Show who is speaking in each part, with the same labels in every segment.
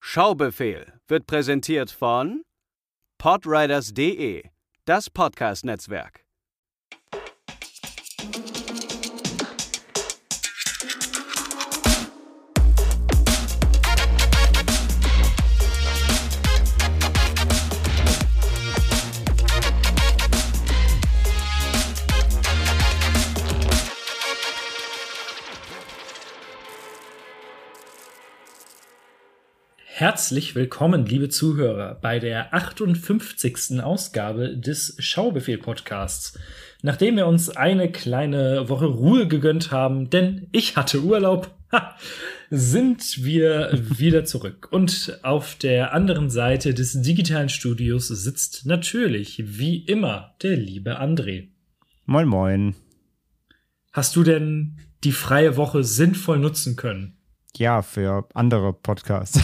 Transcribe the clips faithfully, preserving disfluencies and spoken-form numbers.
Speaker 1: Schaubefehl wird präsentiert von podriders punkt de, das Podcast-Netzwerk.
Speaker 2: Herzlich willkommen, liebe Zuhörer, bei der achtundfünfzigsten Ausgabe des Schaubefehl-Podcasts. Nachdem wir uns eine kleine Woche Ruhe gegönnt haben, denn ich hatte Urlaub, ha, sind wir wieder zurück. Und auf der anderen Seite des digitalen Studios sitzt natürlich, wie immer, der liebe André.
Speaker 3: Moin, moin. Hast
Speaker 2: du denn die freie Woche sinnvoll nutzen können?
Speaker 3: Ja, für andere Podcasts.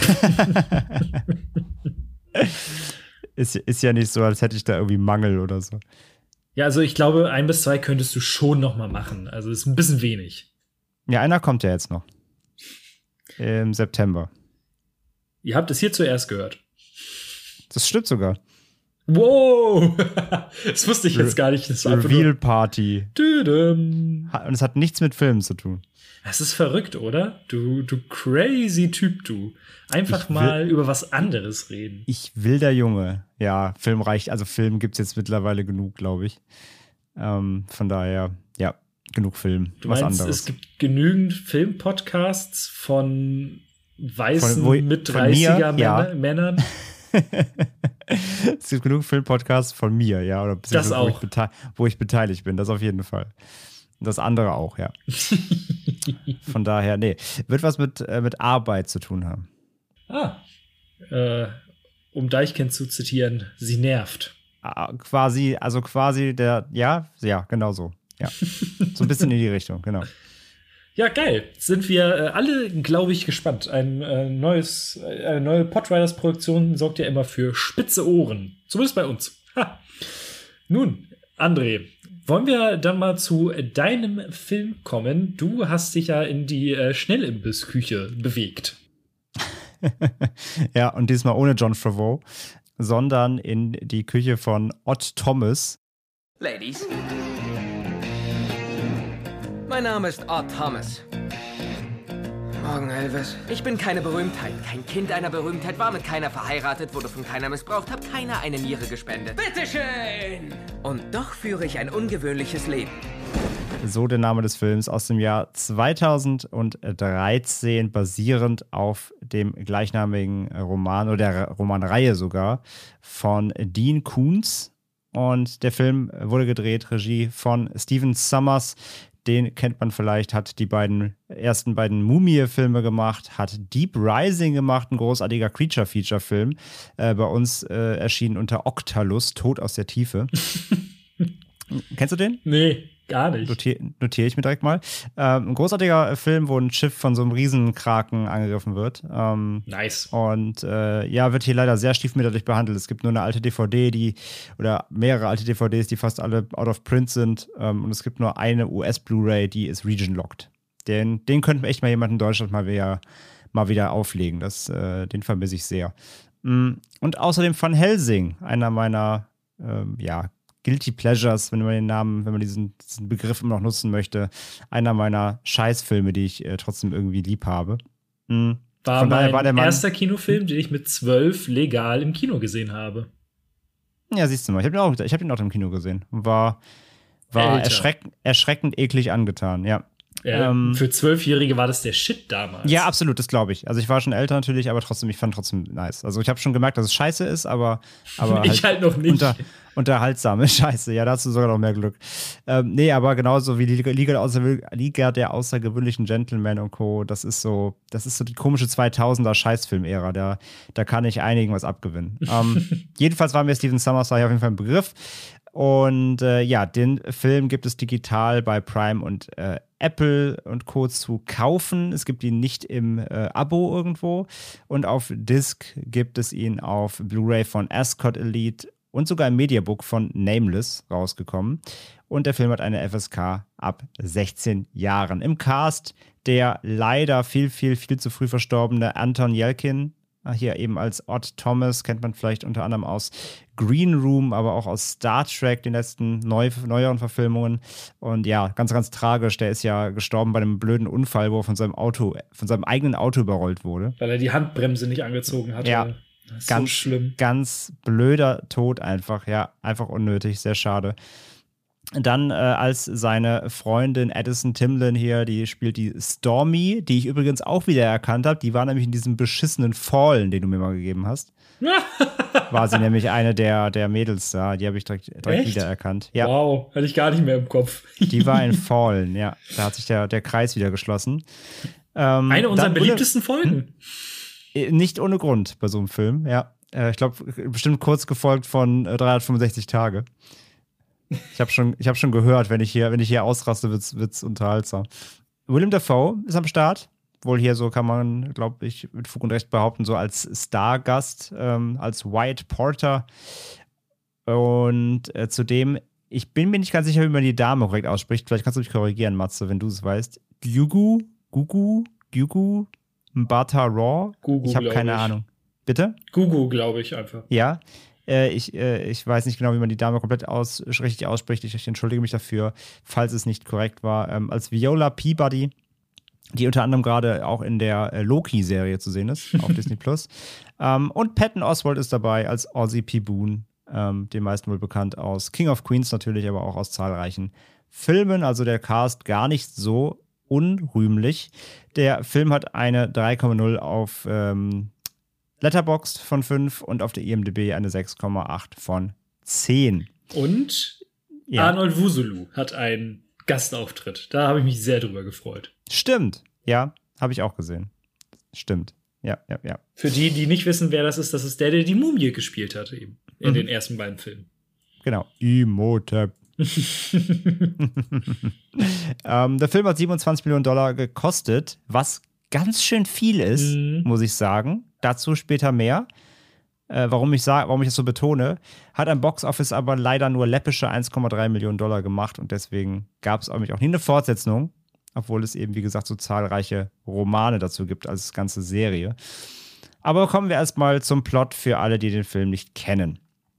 Speaker 3: ist, ist ja nicht so, als hätte ich da irgendwie Mangel oder so.
Speaker 2: Ja, also ich glaube, ein bis zwei könntest du schon noch mal machen. Also ist ein bisschen wenig.
Speaker 3: Ja, einer kommt ja jetzt noch. Im September.
Speaker 2: Ihr habt es hier zuerst gehört.
Speaker 3: Das stimmt sogar.
Speaker 2: Wow! Das wusste ich jetzt gar nicht. Das war
Speaker 3: Reveal Party.
Speaker 2: Düdüm.
Speaker 3: Und es hat nichts mit Filmen zu tun.
Speaker 2: Das ist verrückt, oder? Du, du crazy Typ, du. Einfach will, mal über was anderes reden.
Speaker 3: Ich will der Junge. Ja, Film reicht. Also Film gibt's jetzt mittlerweile genug, glaube ich. Ähm, von daher, ja, genug Film.
Speaker 2: Du
Speaker 3: was
Speaker 2: meinst,
Speaker 3: anderes.
Speaker 2: Es gibt genügend Filmpodcasts von weißen
Speaker 3: von, wo,
Speaker 2: mit dreißiger
Speaker 3: mir, ja.
Speaker 2: Männern?
Speaker 3: Es gibt genug Filmpodcasts von mir, ja. Oder
Speaker 2: das auch.
Speaker 3: Wo ich, bete- wo ich beteiligt bin, das auf jeden Fall. Das andere auch, ja. Von daher, nee. Wird was mit, äh, mit Arbeit zu tun haben.
Speaker 2: Ah. Äh, um Deichkind zu zitieren, sie nervt.
Speaker 3: Ah, quasi, also quasi der, ja, ja, genau so. Ja. So ein bisschen in die Richtung, genau.
Speaker 2: Ja, geil. Sind wir äh, alle, glaube ich, gespannt. Ein äh, neues, äh, eine neue Podriders-Produktion sorgt ja immer für spitze Ohren. Zumindest bei uns. Ha. Nun, André, wollen wir dann mal zu deinem Film kommen? Du hast dich ja in die äh, Schnellimbissküche bewegt.
Speaker 3: Ja, und diesmal ohne John Favreau, sondern in die Küche von Odd Thomas.
Speaker 4: Ladies. Mein Name ist Odd Thomas. Morgen, Elvis. Ich bin keine Berühmtheit, kein Kind einer Berühmtheit, war mit keiner verheiratet, wurde von keiner missbraucht, hab keiner eine Niere gespendet. Bitteschön! Und doch führe ich ein ungewöhnliches Leben.
Speaker 3: So der Name des Films aus dem Jahr zweitausenddreizehn, basierend auf dem gleichnamigen Roman oder der Romanreihe sogar von Dean Koontz. Und der Film wurde gedreht, Regie von Stephen Sommers. Den kennt man vielleicht, hat die beiden ersten beiden Mumie-Filme gemacht, hat Deep Rising gemacht, ein großartiger Creature-Feature-Film. Äh, bei uns äh, erschienen unter Octalus, Tod aus der Tiefe. Kennst du den?
Speaker 2: Nee, gar nicht.
Speaker 3: Notiere notier ich mir direkt mal. Ähm, ein großartiger Film, wo ein Schiff von so einem Riesenkraken angegriffen wird. Ähm,
Speaker 2: nice.
Speaker 3: Und äh, ja, wird hier leider sehr stiefmütterlich behandelt. Es gibt nur eine alte D V D, die oder mehrere alte D V Ds, die fast alle out of print sind. Ähm, und es gibt nur eine U S-Blu-ray, die ist region-locked. Den, den könnten echt mal jemand in Deutschland mal wieder, mal wieder auflegen. Das, äh, den vermisse ich sehr. Und außerdem Van Helsing, einer meiner, ähm, ja, Guilty Pleasures, wenn man den Namen, wenn man diesen, diesen Begriff immer noch nutzen möchte. Einer meiner Scheißfilme, die ich äh, trotzdem irgendwie lieb habe. Mhm.
Speaker 2: War
Speaker 3: Von
Speaker 2: mein
Speaker 3: war der Mann,
Speaker 2: erster Kinofilm, den ich mit zwölf legal im Kino gesehen habe.
Speaker 3: Ja, siehst du mal. Ich habe den, auch, ich hab den auch im Kino gesehen. War, war erschreck, erschreckend eklig angetan, ja.
Speaker 2: Äh, ähm, für Zwölfjährige war das der Shit damals.
Speaker 3: Ja, absolut, das glaube ich. Also ich war schon älter natürlich, aber trotzdem, ich fand trotzdem nice. Also ich habe schon gemerkt, dass es scheiße ist, aber, aber
Speaker 2: ich halt, halt noch nicht.
Speaker 3: Unter, unterhaltsame Scheiße. Ja, da hast du sogar noch mehr Glück. Ähm, nee, aber genauso wie die Liga der, Außer- Liga der außergewöhnlichen Gentlemen und Co. Das ist so, das ist so die komische zweitausender Scheißfilm-Ära. Da, da kann ich einigen was abgewinnen. ähm, jedenfalls war mir Stephen Sommers war hier auf jeden Fall ein Begriff. Und äh, ja, den Film gibt es digital bei Prime und äh, Apple und Co. zu kaufen. Es gibt ihn nicht im äh, Abo irgendwo. Und auf Disc gibt es ihn auf Blu-ray von Ascot Elite und sogar im Mediabook von Nameless rausgekommen. Und der Film hat eine F S K ab sechzehn Jahren. Im Cast der leider viel, viel, viel zu früh verstorbene Anton Yelchin Hier eben als Odd Thomas, kennt man vielleicht unter anderem aus Green Room, aber auch aus Star Trek, den letzten neu, neueren Verfilmungen. Und ja, ganz, ganz tragisch. Der ist ja gestorben bei einem blöden Unfall, wo er von seinem Auto, von seinem eigenen Auto überrollt wurde.
Speaker 2: Weil er die Handbremse nicht angezogen hatte.
Speaker 3: Ja,
Speaker 2: das ist
Speaker 3: ganz
Speaker 2: so schlimm.
Speaker 3: Ganz blöder Tod einfach. Ja, einfach unnötig, sehr schade. Dann äh, als seine Freundin Addison Timlin hier, die spielt die Stormy, die ich übrigens auch wieder erkannt habe. Die war nämlich in diesem beschissenen Fallen, den du mir mal gegeben hast. War sie nämlich eine der, der Mädels da. Die habe ich direkt, direkt wiedererkannt. Ja.
Speaker 2: Wow, hatte ich gar nicht mehr im Kopf.
Speaker 3: Die war in Fallen, ja. Da hat sich der, der Kreis wieder geschlossen. Ähm,
Speaker 2: eine unserer
Speaker 3: dann,
Speaker 2: beliebtesten Folgen.
Speaker 3: Nicht ohne Grund bei so einem Film, ja. Äh, ich glaube, bestimmt kurz gefolgt von äh, dreihundertfünfundsechzig Tage. Ich habe schon, ich hab schon gehört, wenn ich hier, wenn ich hier ausraste, wird's, wird's unterhaltsam. Willem Dafoe ist am Start. Wohl hier so kann man, glaube ich, mit Fug und Recht behaupten, so als Stargast, ähm, als Wyatt Porter. Und äh, zudem, ich bin mir nicht ganz sicher, wie man die Dame korrekt ausspricht. Vielleicht kannst du mich korrigieren, Matze, wenn du es weißt. Gugu, Gugu, Gugu, Mbata Raw?
Speaker 2: Gugu,
Speaker 3: ich habe keine
Speaker 2: ich.
Speaker 3: Ahnung. Bitte?
Speaker 2: Gugu, glaube ich einfach.
Speaker 3: Ja. Äh, ich, äh, ich weiß nicht genau, wie man die Dame komplett aus, richtig ausspricht. Ich, ich entschuldige mich dafür, falls es nicht korrekt war. Ähm, als Viola Peabody, die unter anderem gerade auch in der äh, Loki-Serie zu sehen ist, auf Disney Plus. Ähm, und Patton Oswalt ist dabei als Ozzy P. Boone, ähm, den meisten wohl bekannt aus King of Queens natürlich, aber auch aus zahlreichen Filmen. Also der Cast gar nicht so unrühmlich. Der Film hat eine drei Komma null auf ähm, Letterboxd von fünf und auf der I M D B eine sechs Komma acht von zehn.
Speaker 2: Und ja. Arnold Vosloo hat einen Gastauftritt. Da habe ich mich sehr drüber gefreut.
Speaker 3: Stimmt. Ja, habe ich auch gesehen. Stimmt. Ja, ja, ja.
Speaker 2: Für die, die nicht wissen, wer das ist, das ist der, der die Mumie gespielt hat eben in mhm. den ersten beiden Filmen.
Speaker 3: Genau. Imhotep. ähm, der Film hat siebenundzwanzig Millionen Dollar gekostet, was ganz schön viel ist, mhm. muss ich sagen. Dazu später mehr. Äh, warum, ich sag, warum ich das so betone, hat am Boxoffice aber leider nur läppische eins Komma drei Millionen Dollar gemacht und deswegen gab es auch nie eine Fortsetzung, obwohl es eben, wie gesagt, so zahlreiche Romane dazu gibt als ganze Serie. Aber kommen wir erstmal zum Plot für alle, die den Film nicht kennen.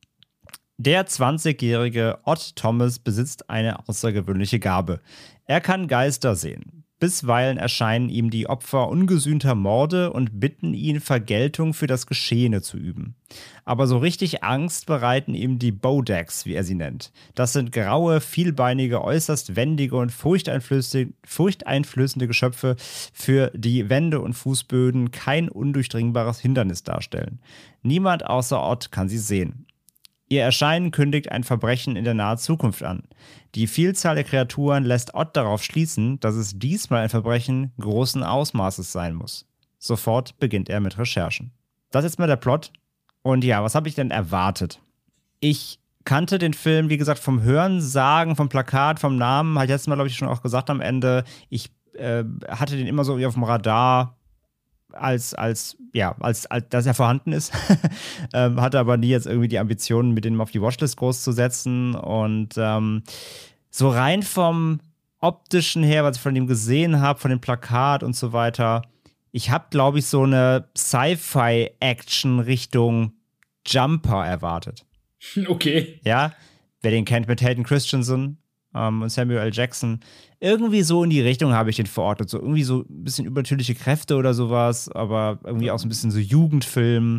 Speaker 3: Der zwanzigjährige Odd Thomas besitzt eine außergewöhnliche Gabe. Er kann Geister sehen. Bisweilen erscheinen ihm die Opfer ungesühnter Morde und bitten ihn, Vergeltung für das Geschehene zu üben. Aber so richtig Angst bereiten ihm die Bodaks, wie er sie nennt. Das sind graue, vielbeinige, äußerst wendige und furchteinflößende, furchteinflößende Geschöpfe, für die Wände und Fußböden kein undurchdringbares Hindernis darstellen. Niemand außer Odd kann sie sehen. Ihr Erscheinen kündigt ein Verbrechen in der nahen Zukunft an. Die Vielzahl der Kreaturen lässt Odd darauf schließen, dass es diesmal ein Verbrechen großen Ausmaßes sein muss. Sofort beginnt er mit Recherchen. Das ist jetzt mal der Plot. Und ja, was habe ich denn erwartet? Ich kannte den Film, wie gesagt, vom Hörensagen, vom Plakat, vom Namen. Hat letztes Mal, glaube ich, schon auch gesagt am Ende. Ich äh, hatte den immer so wie auf dem Radar, als, als, ja, als, als dass er vorhanden ist. ähm, hatte aber nie jetzt irgendwie die Ambitionen, mit dem auf die Watchlist groß zu setzen. Und ähm, so rein vom Optischen her, was ich von ihm gesehen habe, von dem Plakat und so weiter, ich habe, glaube ich, so eine Sci-Fi-Action Richtung Jumper erwartet.
Speaker 2: Okay.
Speaker 3: Ja, wer den kennt mit Hayden Christensen ähm, und Samuel L. Jackson. Irgendwie so in die Richtung habe ich den verortet. So irgendwie so ein bisschen übernatürliche Kräfte oder sowas, aber irgendwie auch so ein bisschen so Jugendfilm.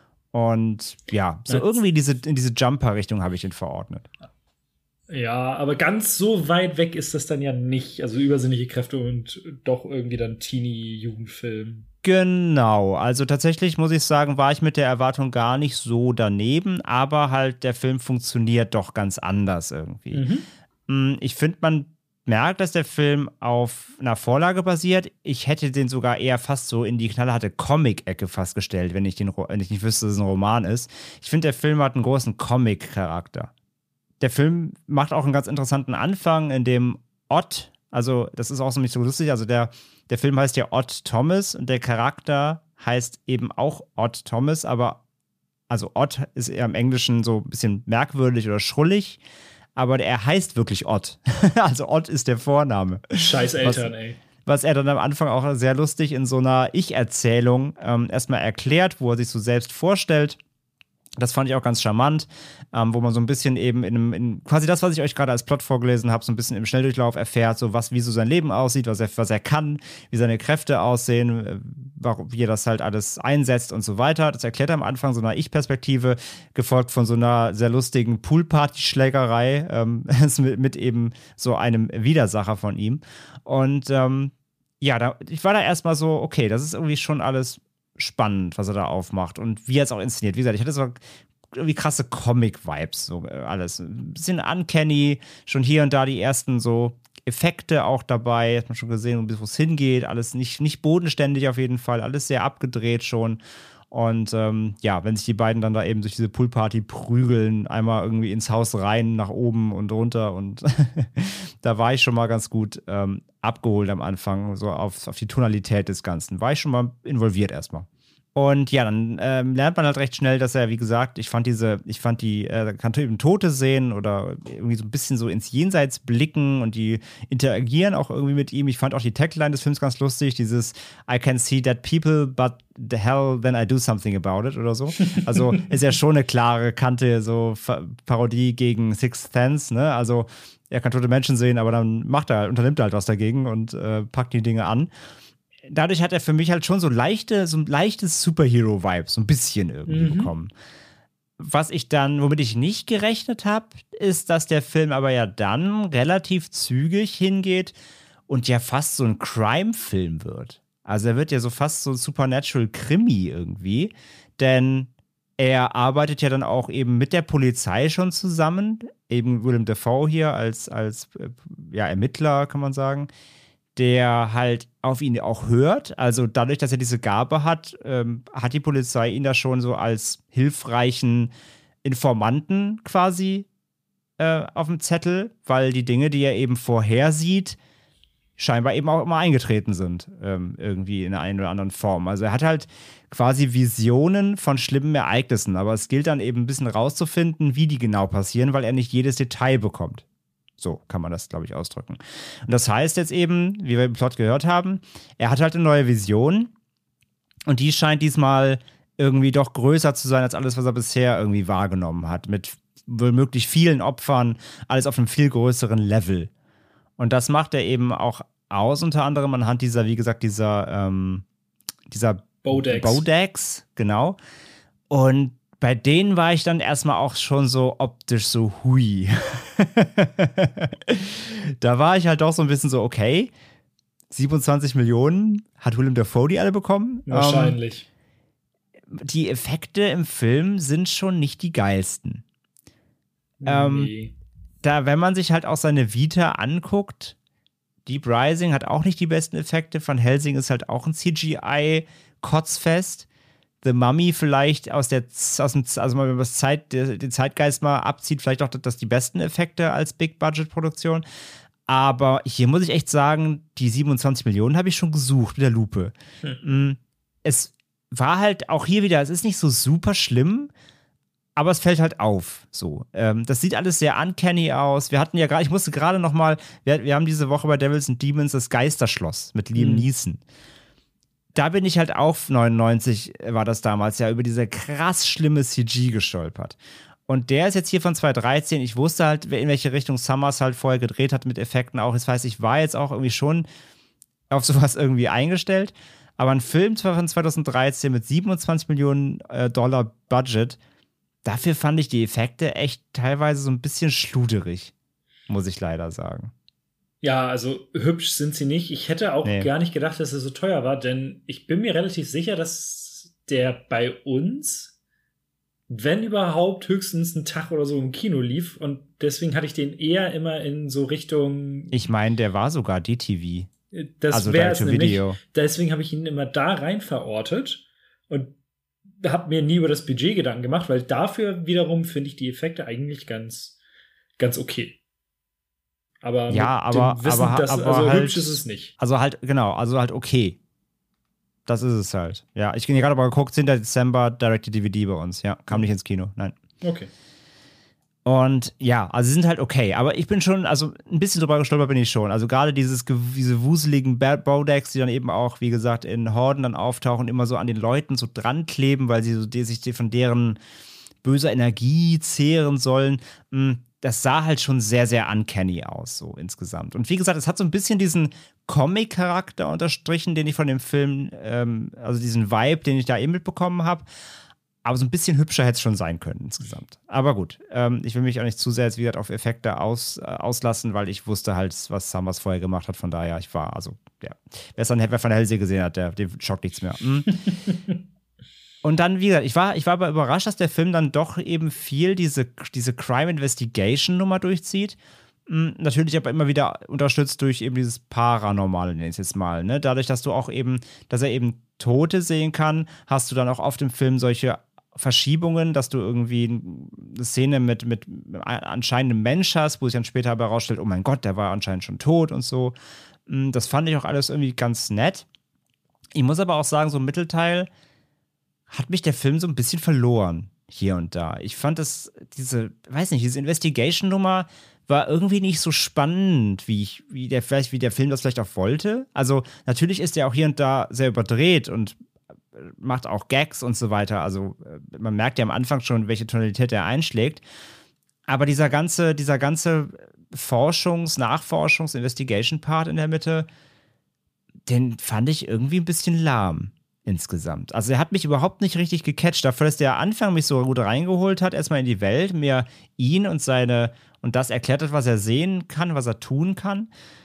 Speaker 3: Und ja, so irgendwie diese, in diese Jumper-Richtung habe ich den verordnet.
Speaker 2: Ja, aber ganz so weit weg ist das dann ja nicht. Also übersinnliche Kräfte und doch irgendwie dann Teenie-Jugendfilm.
Speaker 3: Genau, also tatsächlich muss ich sagen, war ich mit der Erwartung gar nicht so daneben, aber halt der Film funktioniert doch ganz anders irgendwie. Mhm. Ich finde, man merkt, dass der Film auf einer Vorlage basiert. Ich hätte den sogar eher fast so in die knallharte Comic-Ecke fast gestellt, wenn ich, den, wenn ich nicht wüsste, dass es ein Roman ist. Ich finde, der Film hat einen großen Comic-Charakter. Der Film macht auch einen ganz interessanten Anfang, in dem Odd, also das ist auch so nicht so lustig, also der, der Film heißt ja Odd Thomas und der Charakter heißt eben auch Odd Thomas, aber also Odd ist eher im Englischen so ein bisschen merkwürdig oder schrullig, aber er heißt wirklich Odd. Also Odd ist der Vorname.
Speaker 2: Scheiß Eltern,
Speaker 3: was,
Speaker 2: ey.
Speaker 3: was er dann am Anfang auch sehr lustig in so einer Ich-Erzählung ähm, erstmal erklärt, wo er sich so selbst vorstellt. Das fand ich auch ganz charmant, ähm, wo man so ein bisschen eben in, einem, in quasi das, was ich euch gerade als Plot vorgelesen habe, so ein bisschen im Schnelldurchlauf erfährt, so was, wie so sein Leben aussieht, was er, was er kann, wie seine Kräfte aussehen, warum, wie er das halt alles einsetzt und so weiter. Das erklärt er am Anfang so einer Ich-Perspektive, gefolgt von so einer sehr lustigen Poolparty-Schlägerei ähm, mit, mit eben so einem Widersacher von ihm. Und ähm, ja, da, ich war da erstmal so, okay, das ist irgendwie schon alles spannend, was er da aufmacht und wie er es auch inszeniert. Wie gesagt, ich hatte so irgendwie krasse Comic-Vibes, so alles. Ein bisschen uncanny, schon hier und da die ersten so Effekte auch dabei, hat man schon gesehen, wo es hingeht, alles nicht, nicht bodenständig auf jeden Fall, alles sehr abgedreht schon. Und ähm, ja, wenn sich die beiden dann da eben durch diese Poolparty prügeln, einmal irgendwie ins Haus rein, nach oben und runter und da war ich schon mal ganz gut ähm, abgeholt am Anfang, so auf, auf die Tonalität des Ganzen. War ich schon mal involviert erstmal. Und ja, dann ähm, lernt man halt recht schnell, dass er, wie gesagt, ich fand diese, ich fand die, äh, kann eben Tote sehen oder irgendwie so ein bisschen so ins Jenseits blicken und die interagieren auch irgendwie mit ihm. Ich fand auch die Tagline des Films ganz lustig, dieses I can see dead people, but the hell then I do something about it oder so. Also ist ja schon eine klare Kante, so Parodie gegen Sixth Sense, ne? Also er kann tote Menschen sehen, aber dann macht er, unternimmt er halt was dagegen und äh, packt die Dinge an. Dadurch hat er für mich halt schon so leichte, so ein leichtes Superhero-Vibe, so ein bisschen irgendwie mhm. bekommen. Was ich dann, womit ich nicht gerechnet habe, ist, dass der Film aber ja dann relativ zügig hingeht und ja fast so ein Crime-Film wird. Also er wird ja so fast so ein Supernatural-Krimi irgendwie, denn er arbeitet ja dann auch eben mit der Polizei schon zusammen, eben Willem Dafoe hier als, als ja, Ermittler, kann man sagen, der halt auf ihn auch hört. Also dadurch, dass er diese Gabe hat, ähm, hat die Polizei ihn da schon so als hilfreichen Informanten quasi äh, auf dem Zettel, weil die Dinge, die er eben vorhersieht, scheinbar eben auch immer eingetreten sind, ähm, irgendwie in der einen oder anderen Form. Also er hat halt quasi Visionen von schlimmen Ereignissen, aber es gilt dann eben ein bisschen rauszufinden, wie die genau passieren, weil er nicht jedes Detail bekommt. So kann man das, glaube ich, ausdrücken. Und das heißt jetzt eben, wie wir im Plot gehört haben, er hat halt eine neue Vision und die scheint diesmal irgendwie doch größer zu sein als alles, was er bisher irgendwie wahrgenommen hat, mit womöglich vielen Opfern, alles auf einem viel größeren Level. Und das macht er eben auch aus, unter anderem anhand dieser, wie gesagt, dieser, ähm, dieser
Speaker 2: Bodex.
Speaker 3: Bodex, genau. Und bei denen war ich dann erstmal auch schon so optisch so hui. Da war ich halt doch so ein bisschen so, okay, siebenundzwanzig Millionen hat Willem Dafoe die alle bekommen?
Speaker 2: Wahrscheinlich.
Speaker 3: Ähm, die Effekte im Film sind schon nicht die geilsten. Nee. Ähm, da, wenn man sich halt auch seine Vita anguckt, Deep Rising hat auch nicht die besten Effekte, Van Helsing ist halt auch ein C G I-Kotzfest. The Mummy vielleicht aus der, aus dem, also wenn man das Zeit, den Zeitgeist mal abzieht, vielleicht auch das die besten Effekte als Big-Budget-Produktion. Aber hier muss ich echt sagen, die siebenundzwanzig Millionen habe ich schon gesucht mit der Lupe. Hm. Es war halt auch hier wieder, es ist nicht so super schlimm, aber es fällt halt auf. So, ähm, das sieht alles sehr uncanny aus. Wir hatten ja gerade, ich musste gerade noch mal, wir, wir haben diese Woche bei Devils and Demons das Geisterschloss mit Liam hm. Neeson. Da bin ich halt auch, neunundneunzig war das damals, ja, über diese krass schlimme C G gestolpert. Und der ist jetzt hier von zweitausenddreizehn. Ich wusste halt, in welche Richtung Summers halt vorher gedreht hat mit Effekten auch. Das heißt, ich war jetzt auch irgendwie schon auf sowas irgendwie eingestellt. Aber ein Film zwar von zweitausenddreizehn mit siebenundzwanzig Millionen äh, Dollar Budget, dafür fand ich die Effekte echt teilweise so ein bisschen schluderig, muss ich leider sagen.
Speaker 2: Ja, also hübsch sind sie nicht. Ich hätte auch nee. gar nicht gedacht, dass er so teuer war, denn ich bin mir relativ sicher, dass der bei uns, wenn überhaupt, höchstens einen Tag oder so im Kino lief. Und deswegen hatte ich den eher immer in so Richtung.
Speaker 3: Ich meine, der war sogar D T V.
Speaker 2: Das
Speaker 3: also
Speaker 2: wäre es nämlich. Deswegen habe ich ihn immer da rein verortet und habe mir nie über das Budget Gedanken gemacht, weil dafür wiederum finde ich die Effekte eigentlich ganz, ganz okay. Aber
Speaker 3: ja, aber,
Speaker 2: Wissen,
Speaker 3: aber,
Speaker 2: dass,
Speaker 3: aber
Speaker 2: also
Speaker 3: halt,
Speaker 2: hübsch ist es nicht.
Speaker 3: Also halt, genau, also halt okay. Das ist es halt. Ja, ich bin gerade aber geguckt, zehnter Dezember, Direct-to-D V D bei uns. Ja, kam nicht ins Kino, nein.
Speaker 2: Okay.
Speaker 3: Und ja, also sie sind halt okay. Aber ich bin schon, also ein bisschen drüber gestolpert bin ich schon. Also gerade dieses, diese wuseligen Bowdecks, die dann eben auch, wie gesagt, in Horden dann auftauchen, immer so an den Leuten so dran kleben, weil sie so die, sich von deren böser Energie zehren sollen. Das sah halt schon sehr, sehr uncanny aus, so insgesamt. Und wie gesagt, es hat so ein bisschen diesen Comic-Charakter unterstrichen, den ich von dem Film, ähm, also diesen Vibe, den ich da eben mitbekommen habe. Aber so ein bisschen hübscher hätte es schon sein können insgesamt. Aber gut, ähm, ich will mich auch nicht zu sehr jetzt wieder auf Effekte aus, äh, auslassen, weil ich wusste halt, was Summers vorher gemacht hat. Von daher, ich war, also, ja. Wer es dann wer von der Hellsee gesehen hat, der, dem schockt nichts mehr. Hm. Und dann, wie gesagt, ich war, ich war aber überrascht, dass der Film dann doch eben viel diese, diese Crime-Investigation-Nummer durchzieht. Hm, natürlich aber immer wieder unterstützt durch eben dieses Paranormale, nenne ich es jetzt mal. Ne? Dadurch, dass du auch eben, dass er eben Tote sehen kann, hast du dann auch auf dem Film solche Verschiebungen, dass du irgendwie eine Szene mit, mit anscheinend einem Mensch hast, wo sich dann später aber herausstellt, oh mein Gott, der war anscheinend schon tot und so. Das fand ich auch alles irgendwie ganz nett. Ich muss aber auch sagen, so im Mittelteil hat mich der Film so ein bisschen verloren, hier und da. Ich fand das, diese, weiß nicht, diese Investigation-Nummer war irgendwie nicht so spannend, wie ich, wie der, vielleicht, wie der Film das vielleicht auch wollte. Also, natürlich ist der auch hier und da sehr überdreht und macht auch Gags und so weiter. Also man merkt ja am Anfang schon, welche Tonalität er einschlägt. Aber dieser ganze, dieser ganze Forschungs-, Nachforschungs-, Investigation-Part in der Mitte, den fand ich irgendwie ein bisschen lahm insgesamt. Also er hat mich überhaupt nicht richtig gecatcht. Dafür, dass der Anfang mich so gut reingeholt hat, erstmal in die Welt, mir ihn und seine und das erklärt hat, was er sehen kann, was er tun kann,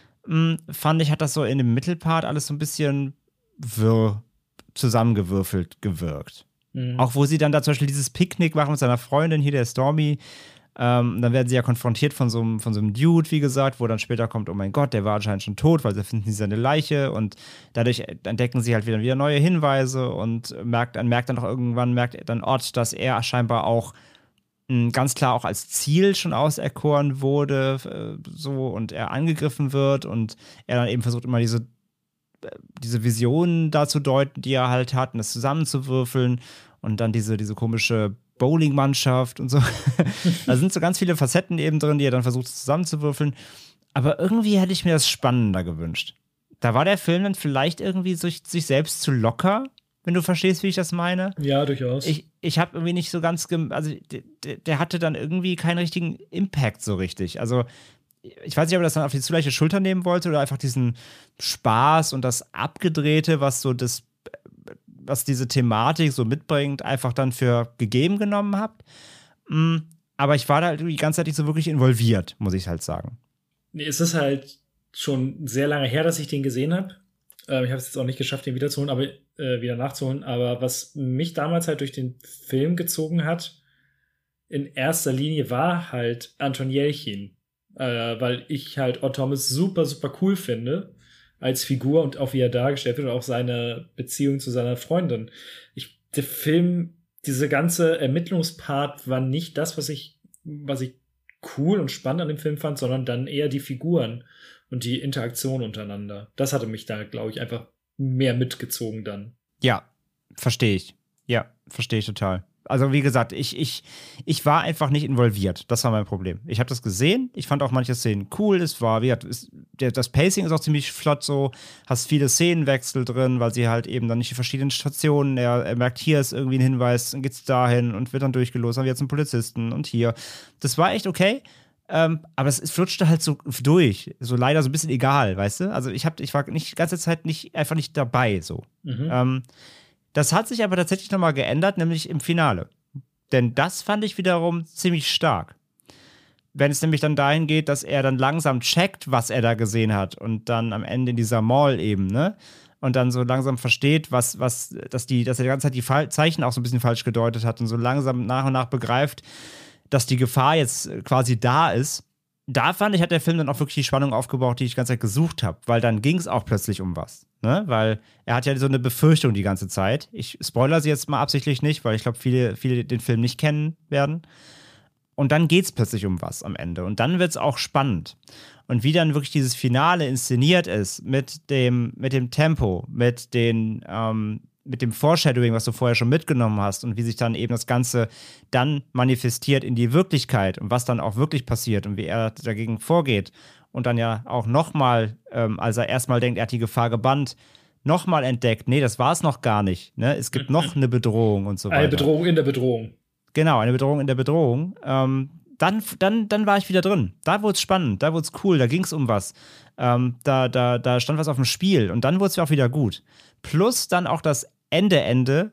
Speaker 3: fand ich, hat das so in dem Mittelpart alles so ein bisschen wirr zusammengewürfelt gewirkt. Mhm. Auch wo sie dann da zum Beispiel dieses Picknick machen mit seiner Freundin, hier der Stormy, ähm, dann werden sie ja konfrontiert von so, einem, von so einem Dude, wie gesagt, wo dann später kommt, oh mein Gott, der war anscheinend schon tot, weil sie finden sie seine Leiche und dadurch entdecken sie halt wieder, wieder neue Hinweise und merkt, merkt dann auch irgendwann, merkt dann Ott, dass er scheinbar auch mh, ganz klar auch als Ziel schon auserkoren wurde, äh, so, und er angegriffen wird und er dann eben versucht immer diese diese Visionen da zu deuten, die er halt hat, und das zusammenzuwürfeln und dann diese, diese komische Bowling-Mannschaft und so. Da sind so ganz viele Facetten eben drin, die er dann versucht zusammenzuwürfeln. Aber irgendwie hätte ich mir das spannender gewünscht. Da war der Film dann vielleicht irgendwie sich, sich selbst zu locker, wenn du verstehst, wie ich das meine.
Speaker 2: Ja, durchaus.
Speaker 3: Ich, ich habe irgendwie nicht so ganz, gem- also der, der hatte dann irgendwie keinen richtigen Impact so richtig. Also ich weiß nicht, ob er das dann auf die zu leichte Schulter nehmen wollte oder einfach diesen Spaß und das Abgedrehte, was so das, was diese Thematik so mitbringt, einfach dann für gegeben genommen habt. Aber ich war da die ganze Zeit nicht so wirklich involviert, muss ich halt sagen.
Speaker 2: Nee, es ist halt schon sehr lange her, dass ich den gesehen habe. Äh, ich habe es jetzt auch nicht geschafft, den wiederzuholen, aber äh, wieder nachzuholen. Aber was mich damals halt durch den Film gezogen hat, in erster Linie war halt Anton Jelchin. Äh, weil ich halt Odd Thomas super, super cool finde als Figur und auch wie er dargestellt wird und auch seine Beziehung zu seiner Freundin. Ich, der Film, diese ganze Ermittlungspart war nicht das, was ich, was ich cool und spannend an dem Film fand, sondern dann eher die Figuren und die Interaktion untereinander. Das hatte mich da, glaube ich, einfach mehr mitgezogen dann.
Speaker 3: Ja, verstehe ich. Ja, verstehe ich total. Also wie gesagt, ich, ich, ich war einfach nicht involviert. Das war mein Problem. Ich habe das gesehen. Ich fand auch manche Szenen cool. Es war, wie gesagt, es, der, das Pacing ist auch ziemlich flott so. Hast viele Szenenwechsel drin, weil sie halt eben dann nicht die verschiedenen Stationen, er, er merkt, hier ist irgendwie ein Hinweis, dann geht's dahin und wird dann durchgelost, dann wird jetzt ein Polizisten und hier. Das war echt okay. Ähm, aber es, es flutschte halt so durch. So leider so ein bisschen egal, weißt du? Also ich, hab, ich war nicht die ganze Zeit nicht, einfach nicht dabei so. Mhm. Ähm, Das hat sich aber tatsächlich nochmal geändert, nämlich im Finale. Denn das fand ich wiederum ziemlich stark. Wenn es nämlich dann dahin geht, dass er dann langsam checkt, was er da gesehen hat und dann am Ende in dieser Mall eben, ne? Und dann so langsam versteht, was, was, dass die, dass er die ganze Zeit die Fall- Zeichen auch so ein bisschen falsch gedeutet hat und so langsam nach und nach begreift, dass die Gefahr jetzt quasi da ist. Da fand ich, hat der Film dann auch wirklich die Spannung aufgebaut, die ich die ganze Zeit gesucht habe, weil dann ging es auch plötzlich um was, ne? Weil er hat ja so eine Befürchtung die ganze Zeit. Ich spoilere sie jetzt mal absichtlich nicht, weil ich glaube, viele, viele den Film nicht kennen werden. Und dann geht es plötzlich um was am Ende. Und dann wird es auch spannend. Und wie dann wirklich dieses Finale inszeniert ist, mit dem, mit dem Tempo, mit den, ähm, mit dem Foreshadowing, was du vorher schon mitgenommen hast und wie sich dann eben das Ganze dann manifestiert in die Wirklichkeit und was dann auch wirklich passiert und wie er dagegen vorgeht und dann ja auch nochmal, ähm, als er erstmal denkt, er hat die Gefahr gebannt, nochmal entdeckt, nee, das war es noch gar nicht, ne? Es gibt noch eine Bedrohung und so weiter.
Speaker 2: Eine Bedrohung in der Bedrohung.
Speaker 3: Genau, eine Bedrohung in der Bedrohung. Ähm, dann, dann, dann war ich wieder drin. Da wurde es spannend, da wurde es cool, da ging es um was. Ähm, da, da, da stand was auf dem Spiel und dann wurde es auch wieder gut. Plus dann auch das Ende, Ende,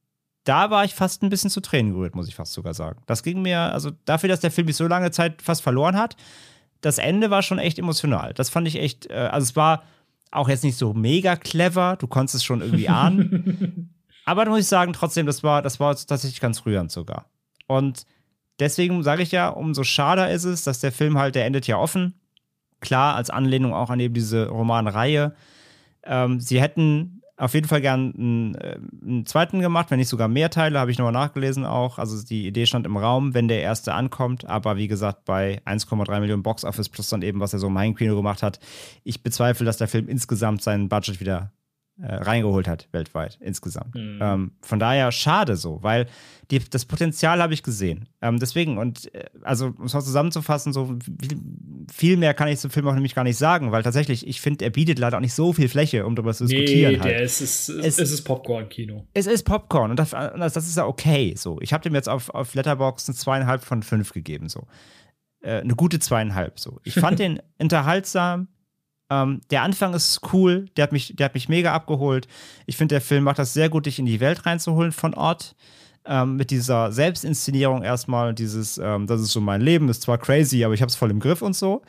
Speaker 3: da war ich fast ein bisschen zu Tränen gerührt, muss ich fast sogar sagen. Das ging mir, also dafür, dass der Film mich so lange Zeit fast verloren hat, das Ende war schon echt emotional. Das fand ich echt, äh, also es war auch jetzt nicht so mega clever, du konntest es schon irgendwie ahnen. Aber da muss ich sagen, trotzdem, das war, das war tatsächlich ganz rührend sogar. Und deswegen sage ich ja, umso schade ist es, dass der Film halt, der endet ja offen. Klar, als Anlehnung auch an eben diese Romanreihe. Ähm, sie hätten auf jeden Fall gern einen, äh, einen zweiten gemacht, wenn nicht sogar mehr Teile, habe ich nochmal nachgelesen auch. Also die Idee stand im Raum, wenn der erste ankommt. Aber wie gesagt, bei eins Komma drei Millionen Box-Office plus dann eben, was er so im Heimkino gemacht hat. Ich bezweifle, dass der Film insgesamt seinen Budget wieder äh, reingeholt hat, weltweit, insgesamt. Mhm. Ähm, von daher schade so, weil die, das Potenzial habe ich gesehen. Ähm, deswegen, und äh, also um es mal zusammenzufassen, so viel, viel mehr kann ich zum Film auch nämlich gar nicht sagen, weil tatsächlich, ich finde, er bietet leider auch nicht so viel Fläche, um darüber zu diskutieren.
Speaker 2: Nee,
Speaker 3: halt.
Speaker 2: der ist, ist, es, es ist Popcorn-Kino.
Speaker 3: Es ist Popcorn und das, das ist ja okay. So. Ich habe dem jetzt auf, auf Letterboxd eine zweieinhalb von fünf gegeben. So. Äh, eine gute zweieinhalb. So. Ich fand den unterhaltsam. Ähm, der Anfang ist cool, der hat mich, der hat mich mega abgeholt. Ich finde, der Film macht das sehr gut, dich in die Welt reinzuholen von Ort. Ähm, mit dieser Selbstinszenierung erstmal, dieses, ähm, das ist so mein Leben, ist zwar crazy, aber ich hab's voll im Griff und so.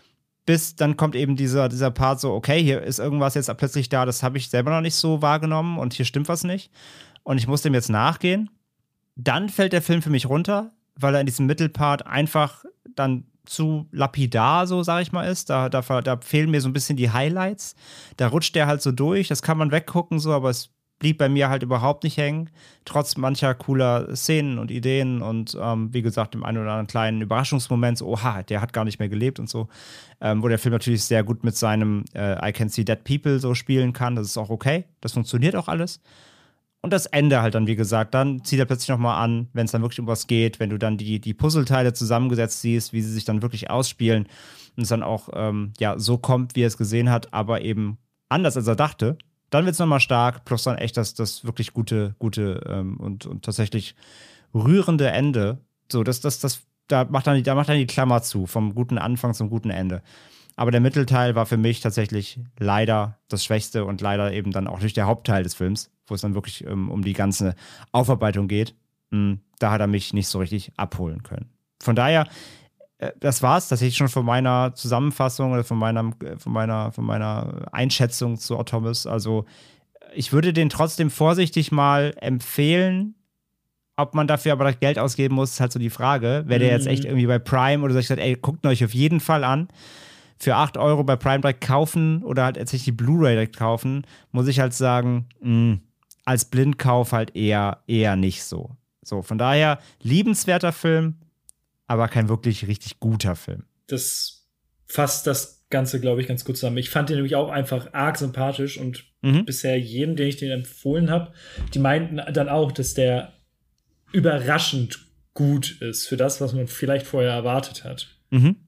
Speaker 3: Bis dann kommt eben dieser, dieser Part so, okay, hier ist irgendwas jetzt plötzlich da, das habe ich selber noch nicht so wahrgenommen und hier stimmt was nicht. Und ich muss dem jetzt nachgehen. Dann fällt der Film für mich runter, weil er in diesem Mittelpart einfach dann zu lapidar, so sag ich mal, ist. Da, da, da fehlen mir so ein bisschen die Highlights. Da rutscht der halt so durch. Das kann man weggucken, so, aber es blieb bei mir halt überhaupt nicht hängen. Trotz mancher cooler Szenen und Ideen und ähm, wie gesagt, dem einen oder anderen kleinen Überraschungsmoment, so, oha, der hat gar nicht mehr gelebt und so. Ähm, wo der Film natürlich sehr gut mit seinem äh, I Can See Dead People so spielen kann. Das ist auch okay. Das funktioniert auch alles. Und das Ende halt dann, wie gesagt, dann zieht er plötzlich nochmal an, wenn es dann wirklich um was geht, wenn du dann die, die Puzzleteile zusammengesetzt siehst, wie sie sich dann wirklich ausspielen und es dann auch ähm, ja, so kommt, wie er es gesehen hat, aber eben anders, als er dachte, dann wird es nochmal stark, plus dann echt das, das wirklich gute, gute ähm, und, und tatsächlich rührende Ende. So, das, das, das, da macht dann die, da macht dann die Klammer zu, vom guten Anfang zum guten Ende. Aber der Mittelteil war für mich tatsächlich leider das Schwächste und leider eben dann auch nicht der Hauptteil des Films, wo es dann wirklich ähm, um die ganze Aufarbeitung geht. Mhm, da hat er mich nicht so richtig abholen können. Von daher, äh, das war's tatsächlich schon von meiner Zusammenfassung oder von meiner, von meiner, von meiner Einschätzung zu Odd Thomas. Also ich würde den trotzdem vorsichtig mal empfehlen. Ob man dafür aber das Geld ausgeben muss, ist halt so die Frage. Wäre der jetzt echt irgendwie bei Prime oder so, ich sage, ey, guckt euch auf jeden Fall an. Für acht Euro bei Prime direkt kaufen oder halt tatsächlich die Blu-ray direkt kaufen, muss ich halt sagen, mh, als Blindkauf halt eher, eher nicht so. So, von daher, liebenswerter Film, aber kein wirklich richtig guter Film.
Speaker 2: Das fasst das Ganze, glaube ich, ganz gut zusammen. Ich fand den nämlich auch einfach arg sympathisch und mhm. bisher jedem, den ich den empfohlen habe, die meinten dann auch, dass der überraschend gut ist für das, was man vielleicht vorher erwartet hat.
Speaker 3: Mhm.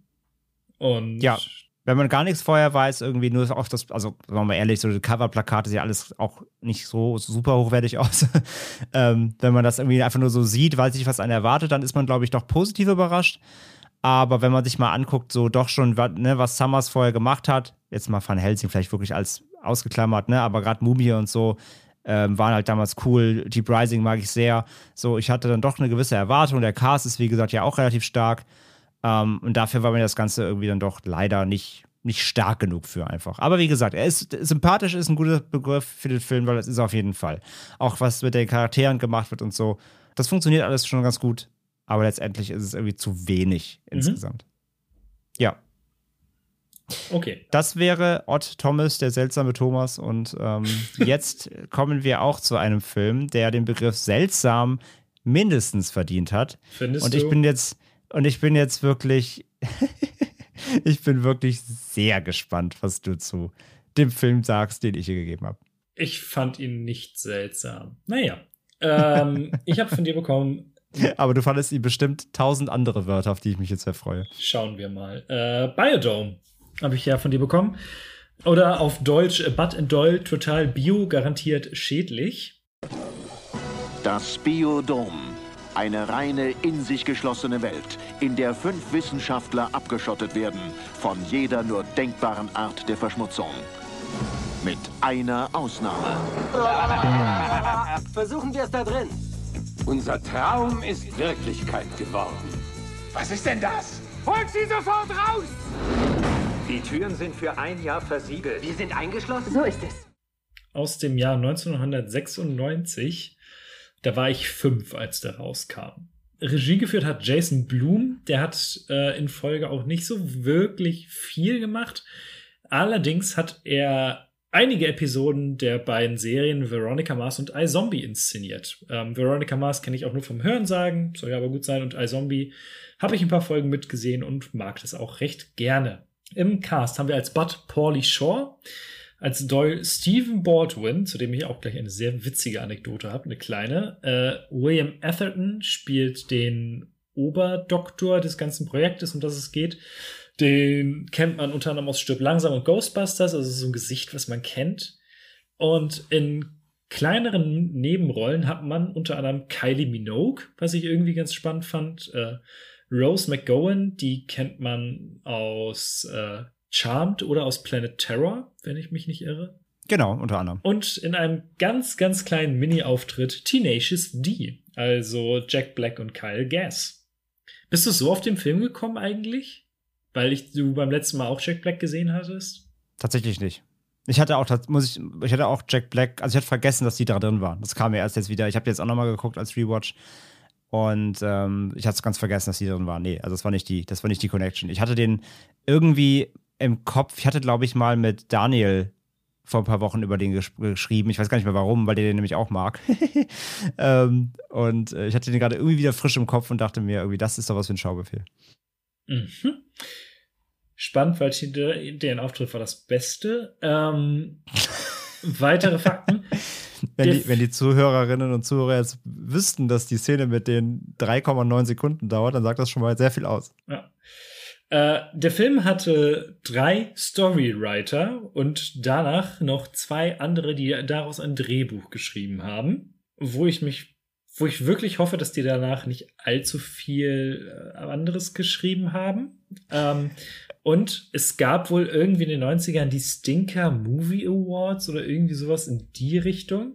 Speaker 2: Und
Speaker 3: ja, wenn man gar nichts vorher weiß, irgendwie nur auch das, also sagen wir mal ehrlich, so die Coverplakate sieht alles auch nicht so super hochwertig aus. ähm, wenn man das irgendwie einfach nur so sieht, weiß ich, was einen erwartet, dann ist man, glaube ich, doch positiv überrascht. Aber wenn man sich mal anguckt, so doch schon, ne, was Summers vorher gemacht hat, jetzt mal Van Helsing vielleicht wirklich als ausgeklammert, ne, aber gerade Mumie und so, ähm, waren halt damals cool. Deep Rising mag ich sehr. So, ich hatte dann doch eine gewisse Erwartung. Der Cast ist, wie gesagt, ja auch relativ stark. Um, und dafür war mir das Ganze irgendwie dann doch leider nicht, nicht stark genug für einfach. Aber wie gesagt, er ist sympathisch, ist ein guter Begriff für den Film, weil das ist er auf jeden Fall. Auch was mit den Charakteren gemacht wird und so. Das funktioniert alles schon ganz gut. Aber letztendlich ist es irgendwie zu wenig mhm. insgesamt. Ja.
Speaker 2: Okay.
Speaker 3: Das wäre Odd Thomas, der seltsame Thomas. Und ähm, jetzt kommen wir auch zu einem Film, der den Begriff seltsam mindestens verdient hat.
Speaker 2: Findest
Speaker 3: und ich
Speaker 2: du?
Speaker 3: bin jetzt Und ich bin jetzt wirklich, ich bin wirklich sehr gespannt, was du zu dem Film sagst, den ich hier gegeben habe.
Speaker 2: Ich fand ihn nicht seltsam. Naja, ähm, ich habe von dir bekommen.
Speaker 3: Aber du fandest ihm bestimmt tausend andere Wörter, auf die ich mich jetzt sehr freue.
Speaker 2: Schauen wir mal. Äh, Biodome habe ich ja von dir bekommen. Oder auf Deutsch Bud and Doyle, total bio, garantiert schädlich.
Speaker 5: Das Biodome. Eine reine, in sich geschlossene Welt, in der fünf Wissenschaftler abgeschottet werden von jeder nur denkbaren Art der Verschmutzung. Mit einer Ausnahme.
Speaker 6: Versuchen wir es da drin.
Speaker 7: Unser Traum ist Wirklichkeit geworden.
Speaker 8: Was ist denn das? Holt sie sofort raus!
Speaker 6: Die Türen sind für ein Jahr versiegelt. Wir sind eingeschlossen?
Speaker 9: So ist es.
Speaker 2: Aus dem Jahr neunzehnhundertsechsundneunzig. Da war ich fünf, als der rauskam. Regie geführt hat Jason Blum. Der hat äh, in Folge auch nicht so wirklich viel gemacht. Allerdings hat er einige Episoden der beiden Serien Veronica Mars und iZombie inszeniert. Ähm, Veronica Mars kenne ich auch nur vom Hörensagen, soll ja aber gut sein. Und iZombie habe ich ein paar Folgen mitgesehen und mag das auch recht gerne. Im Cast haben wir als Bud Pauly Shore, als Doyle Stephen Baldwin, zu dem ich auch gleich eine sehr witzige Anekdote habe, eine kleine. Äh, William Atherton spielt den Oberdoktor des ganzen Projektes, um das es geht. Den kennt man unter anderem aus Stirb langsam und Ghostbusters, also so ein Gesicht, was man kennt. Und in kleineren Nebenrollen hat man unter anderem Kylie Minogue, was ich irgendwie ganz spannend fand. Äh, Rose McGowan, die kennt man aus äh, Charmed oder aus Planet Terror, wenn ich mich nicht irre.
Speaker 3: Genau, unter anderem.
Speaker 2: Und in einem ganz, ganz kleinen Mini-Auftritt Tenacious D, also Jack Black und Kyle Gass. Bist du so auf den Film gekommen eigentlich? Weil ich, du beim letzten Mal auch Jack Black gesehen hattest?
Speaker 3: Tatsächlich nicht. Ich hatte auch, muss ich, ich hatte auch Jack Black, also ich hatte vergessen, dass die da drin waren. Das kam mir erst jetzt wieder. Ich habe jetzt auch nochmal geguckt als Rewatch. Und ähm, ich hatte es ganz vergessen, dass die drin waren. Nee, also das war nicht die, das war nicht die Connection. Ich hatte den irgendwie im Kopf, ich hatte, glaube ich, mal mit Daniel vor ein paar Wochen über den gesch- geschrieben. Ich weiß gar nicht mehr warum, weil der den nämlich auch mag. ähm, und äh, ich hatte den gerade irgendwie wieder frisch im Kopf und dachte mir, irgendwie, das ist doch was für ein Schaubefehl.
Speaker 2: Mhm. Spannend, weil ich, deren Auftritt war das Beste. Ähm, weitere Fakten.
Speaker 3: Wenn die, wenn die Zuhörerinnen und Zuhörer jetzt wüssten, dass die Szene mit den drei Komma neun Sekunden dauert, dann sagt das schon mal sehr viel aus.
Speaker 2: Ja. Äh, der Film hatte drei Storywriter und danach noch zwei andere, die daraus ein Drehbuch geschrieben haben, wo ich mich, wo ich wirklich hoffe, dass die danach nicht allzu viel äh, anderes geschrieben haben. Ähm, und es gab wohl irgendwie in den neunzigern die Stinker Movie Awards oder irgendwie sowas in die Richtung.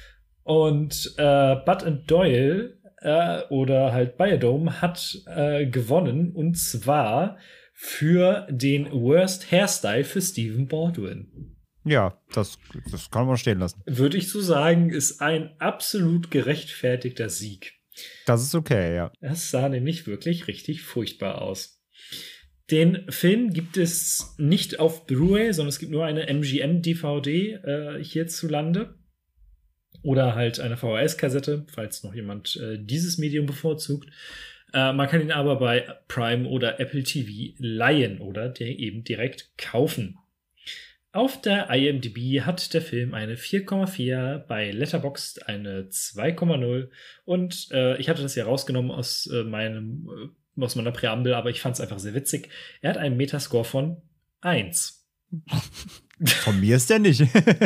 Speaker 2: Und äh, Bud and Doyle äh, oder halt Biodome hat äh, gewonnen, und zwar für den Worst Hairstyle für Stephen Baldwin.
Speaker 3: Ja, das, das kann man stehen lassen.
Speaker 2: Würde ich so sagen, ist ein absolut gerechtfertigter Sieg.
Speaker 3: Das ist okay, ja.
Speaker 2: Das sah nämlich wirklich richtig furchtbar aus. Den Film gibt es nicht auf Blu-ray, sondern es gibt nur eine M G M-D V D äh, hierzulande. Oder halt eine V H S-Kassette, falls noch jemand äh, dieses Medium bevorzugt. Äh, man kann ihn aber bei Prime oder Apple T V leihen oder der eben direkt kaufen. Auf der I M D B hat der Film eine vier Komma vier, bei Letterboxd eine zwei Komma null und äh, ich hatte das ja rausgenommen aus äh, meinem äh, aus meiner Präambel, aber ich fand es einfach sehr witzig. Er hat einen Metascore von eins.
Speaker 3: Von mir ist der nicht.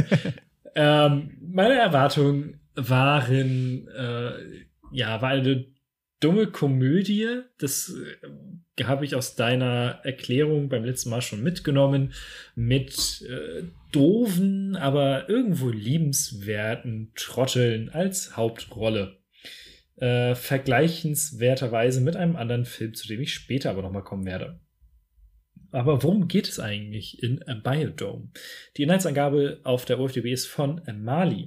Speaker 2: ähm, meine Erwartungen waren, äh, ja, war eine dumme Komödie. Das äh, habe ich aus deiner Erklärung beim letzten Mal schon mitgenommen. Mit äh, doofen, aber irgendwo liebenswerten Trotteln als Hauptrolle. Äh, vergleichenswerterweise mit einem anderen Film, zu dem ich später aber nochmal kommen werde. Aber worum geht es eigentlich in A Biodome? Die Inhaltsangabe auf der O F D B ist von Mali.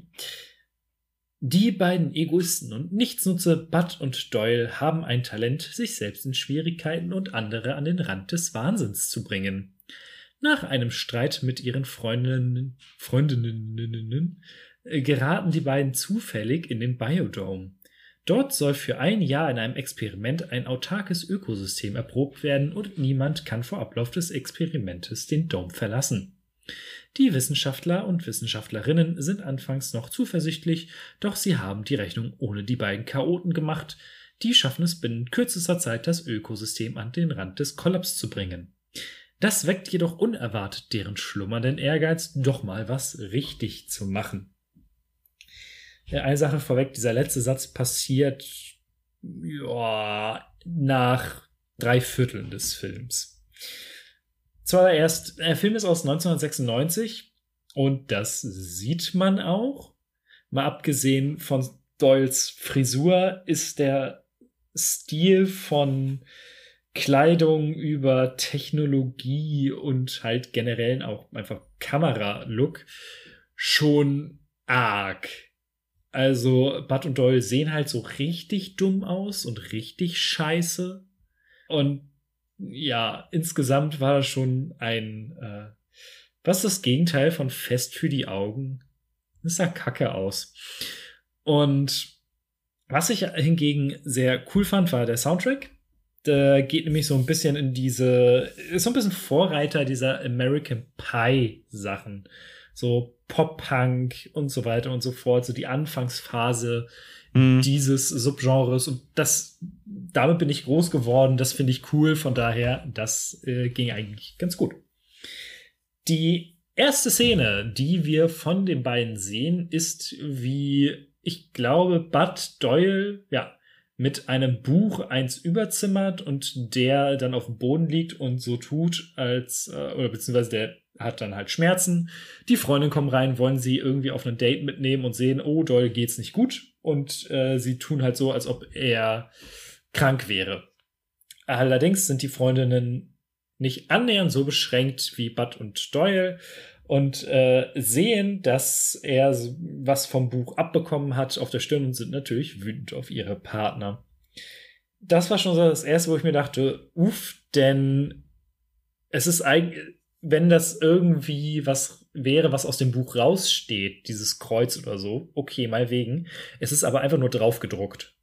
Speaker 2: Die beiden Egoisten und Nichtsnutze Bud und Doyle haben ein Talent, sich selbst in Schwierigkeiten und andere an den Rand des Wahnsinns zu bringen. Nach einem Streit mit ihren Freundinnen, Freundinnen geraten die beiden zufällig in den Biodome. Dort soll für ein Jahr in einem Experiment ein autarkes Ökosystem erprobt werden und niemand kann vor Ablauf des Experimentes den Dome verlassen. Die Wissenschaftler und Wissenschaftlerinnen sind anfangs noch zuversichtlich, doch sie haben die Rechnung ohne die beiden Chaoten gemacht. Die schaffen es binnen kürzester Zeit, das Ökosystem an den Rand des Kollaps zu bringen. Das weckt jedoch unerwartet deren schlummernden Ehrgeiz, doch mal was richtig zu machen. Eine Sache vorweg, dieser letzte Satz passiert ja, nach drei Vierteln des Films. Zuallererst, der Film ist aus neunzehnhundertsechsundneunzig und das sieht man auch. Mal abgesehen von Doyles Frisur ist der Stil von Kleidung über Technologie und halt generell auch einfach Kamera-Look schon arg. Also Bud und Doyle sehen halt so richtig dumm aus und richtig scheiße. Und ja, insgesamt war das schon ein, äh, was ist das Gegenteil von fest für die Augen? Das sah kacke aus. Und was ich hingegen sehr cool fand, war der Soundtrack. Der geht nämlich so ein bisschen in diese, ist so ein bisschen Vorreiter dieser American Pie Sachen. So Pop-Punk und so weiter und so fort. So die Anfangsphase mm. dieses Subgenres. Und das, damit bin ich groß geworden. Das finde ich cool. Von daher, das äh, ging eigentlich ganz gut. Die erste Szene, die wir von den beiden sehen, ist wie, ich glaube, Bud Doyle, ja, mit einem Buch eins überzimmert und der dann auf dem Boden liegt und so tut, als, äh, oder beziehungsweise der hat dann halt Schmerzen. Die Freundinnen kommen rein, wollen sie irgendwie auf ein Date mitnehmen und sehen, oh, Doyle geht's nicht gut. Und äh, sie tun halt so, als ob er krank wäre. Allerdings sind die Freundinnen nicht annähernd so beschränkt wie Bud und Doyle und äh, sehen, dass er was vom Buch abbekommen hat auf der Stirn und sind natürlich wütend auf ihre Partner. Das war schon so das Erste, wo ich mir dachte, uff, denn es ist eigentlich, wenn das irgendwie was wäre, was aus dem Buch raussteht, dieses Kreuz oder so, okay, mal wegen. Es ist aber einfach nur drauf gedruckt.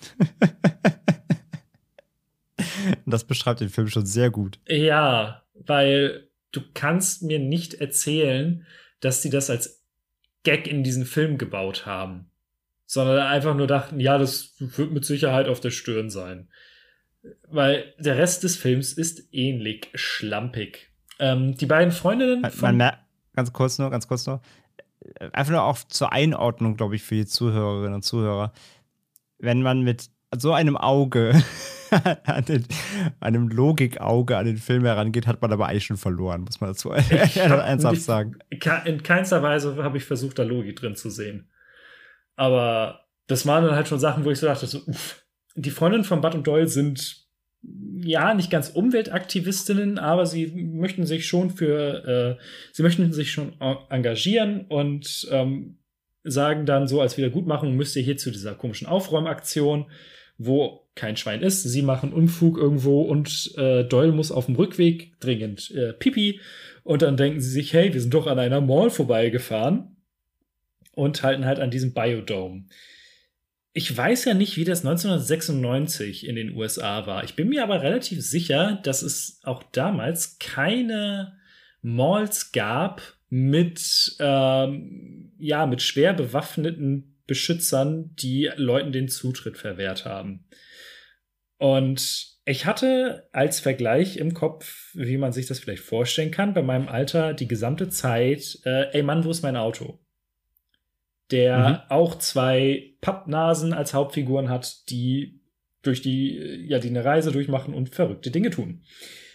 Speaker 3: Das beschreibt den Film schon sehr gut.
Speaker 2: Ja, weil du kannst mir nicht erzählen, dass sie das als Gag in diesen Film gebaut haben, sondern einfach nur dachten, ja, das wird mit Sicherheit auf der Stirn sein. Weil der Rest des Films ist ähnlich schlampig. Ähm, die beiden Freundinnen von...
Speaker 3: Man, ganz kurz nur, ganz kurz nur. Einfach nur auch zur Einordnung, glaube ich, für die Zuhörerinnen und Zuhörer. Wenn man mit so einem Auge, an den, einem Logikauge an den Film herangeht, hat man aber eigentlich schon verloren, muss man dazu ernsthaft sagen.
Speaker 2: In keinster Weise habe ich versucht, da Logik drin zu sehen. Aber das waren dann halt schon Sachen, wo ich so dachte, so, uff. Die Freundinnen von Bud und Doyle sind ja, nicht ganz Umweltaktivistinnen, aber sie möchten sich schon für, äh, sie möchten sich schon engagieren und ähm, sagen dann so als Wiedergutmachung, müsst ihr hier zu dieser komischen Aufräumaktion, wo kein Schwein ist. Sie machen Unfug irgendwo und äh, Doyle muss auf dem Rückweg dringend äh, Pipi und dann denken sie sich, hey, wir sind doch an einer Mall vorbeigefahren und halten halt an diesem Biodome. Ich weiß ja nicht, wie das neunzehnhundertsechsundneunzig in den U S A war. Ich bin mir aber relativ sicher, dass es auch damals keine Malls gab mit, ähm, ja, mit schwer bewaffneten Beschützern, die Leuten den Zutritt verwehrt haben. Und ich hatte als Vergleich im Kopf, wie man sich das vielleicht vorstellen kann, bei meinem Alter die gesamte Zeit, äh, ey Mann, wo ist mein Auto? Der mhm. auch zwei Pappnasen als Hauptfiguren hat, die durch die, ja, die eine Reise durchmachen und verrückte Dinge tun.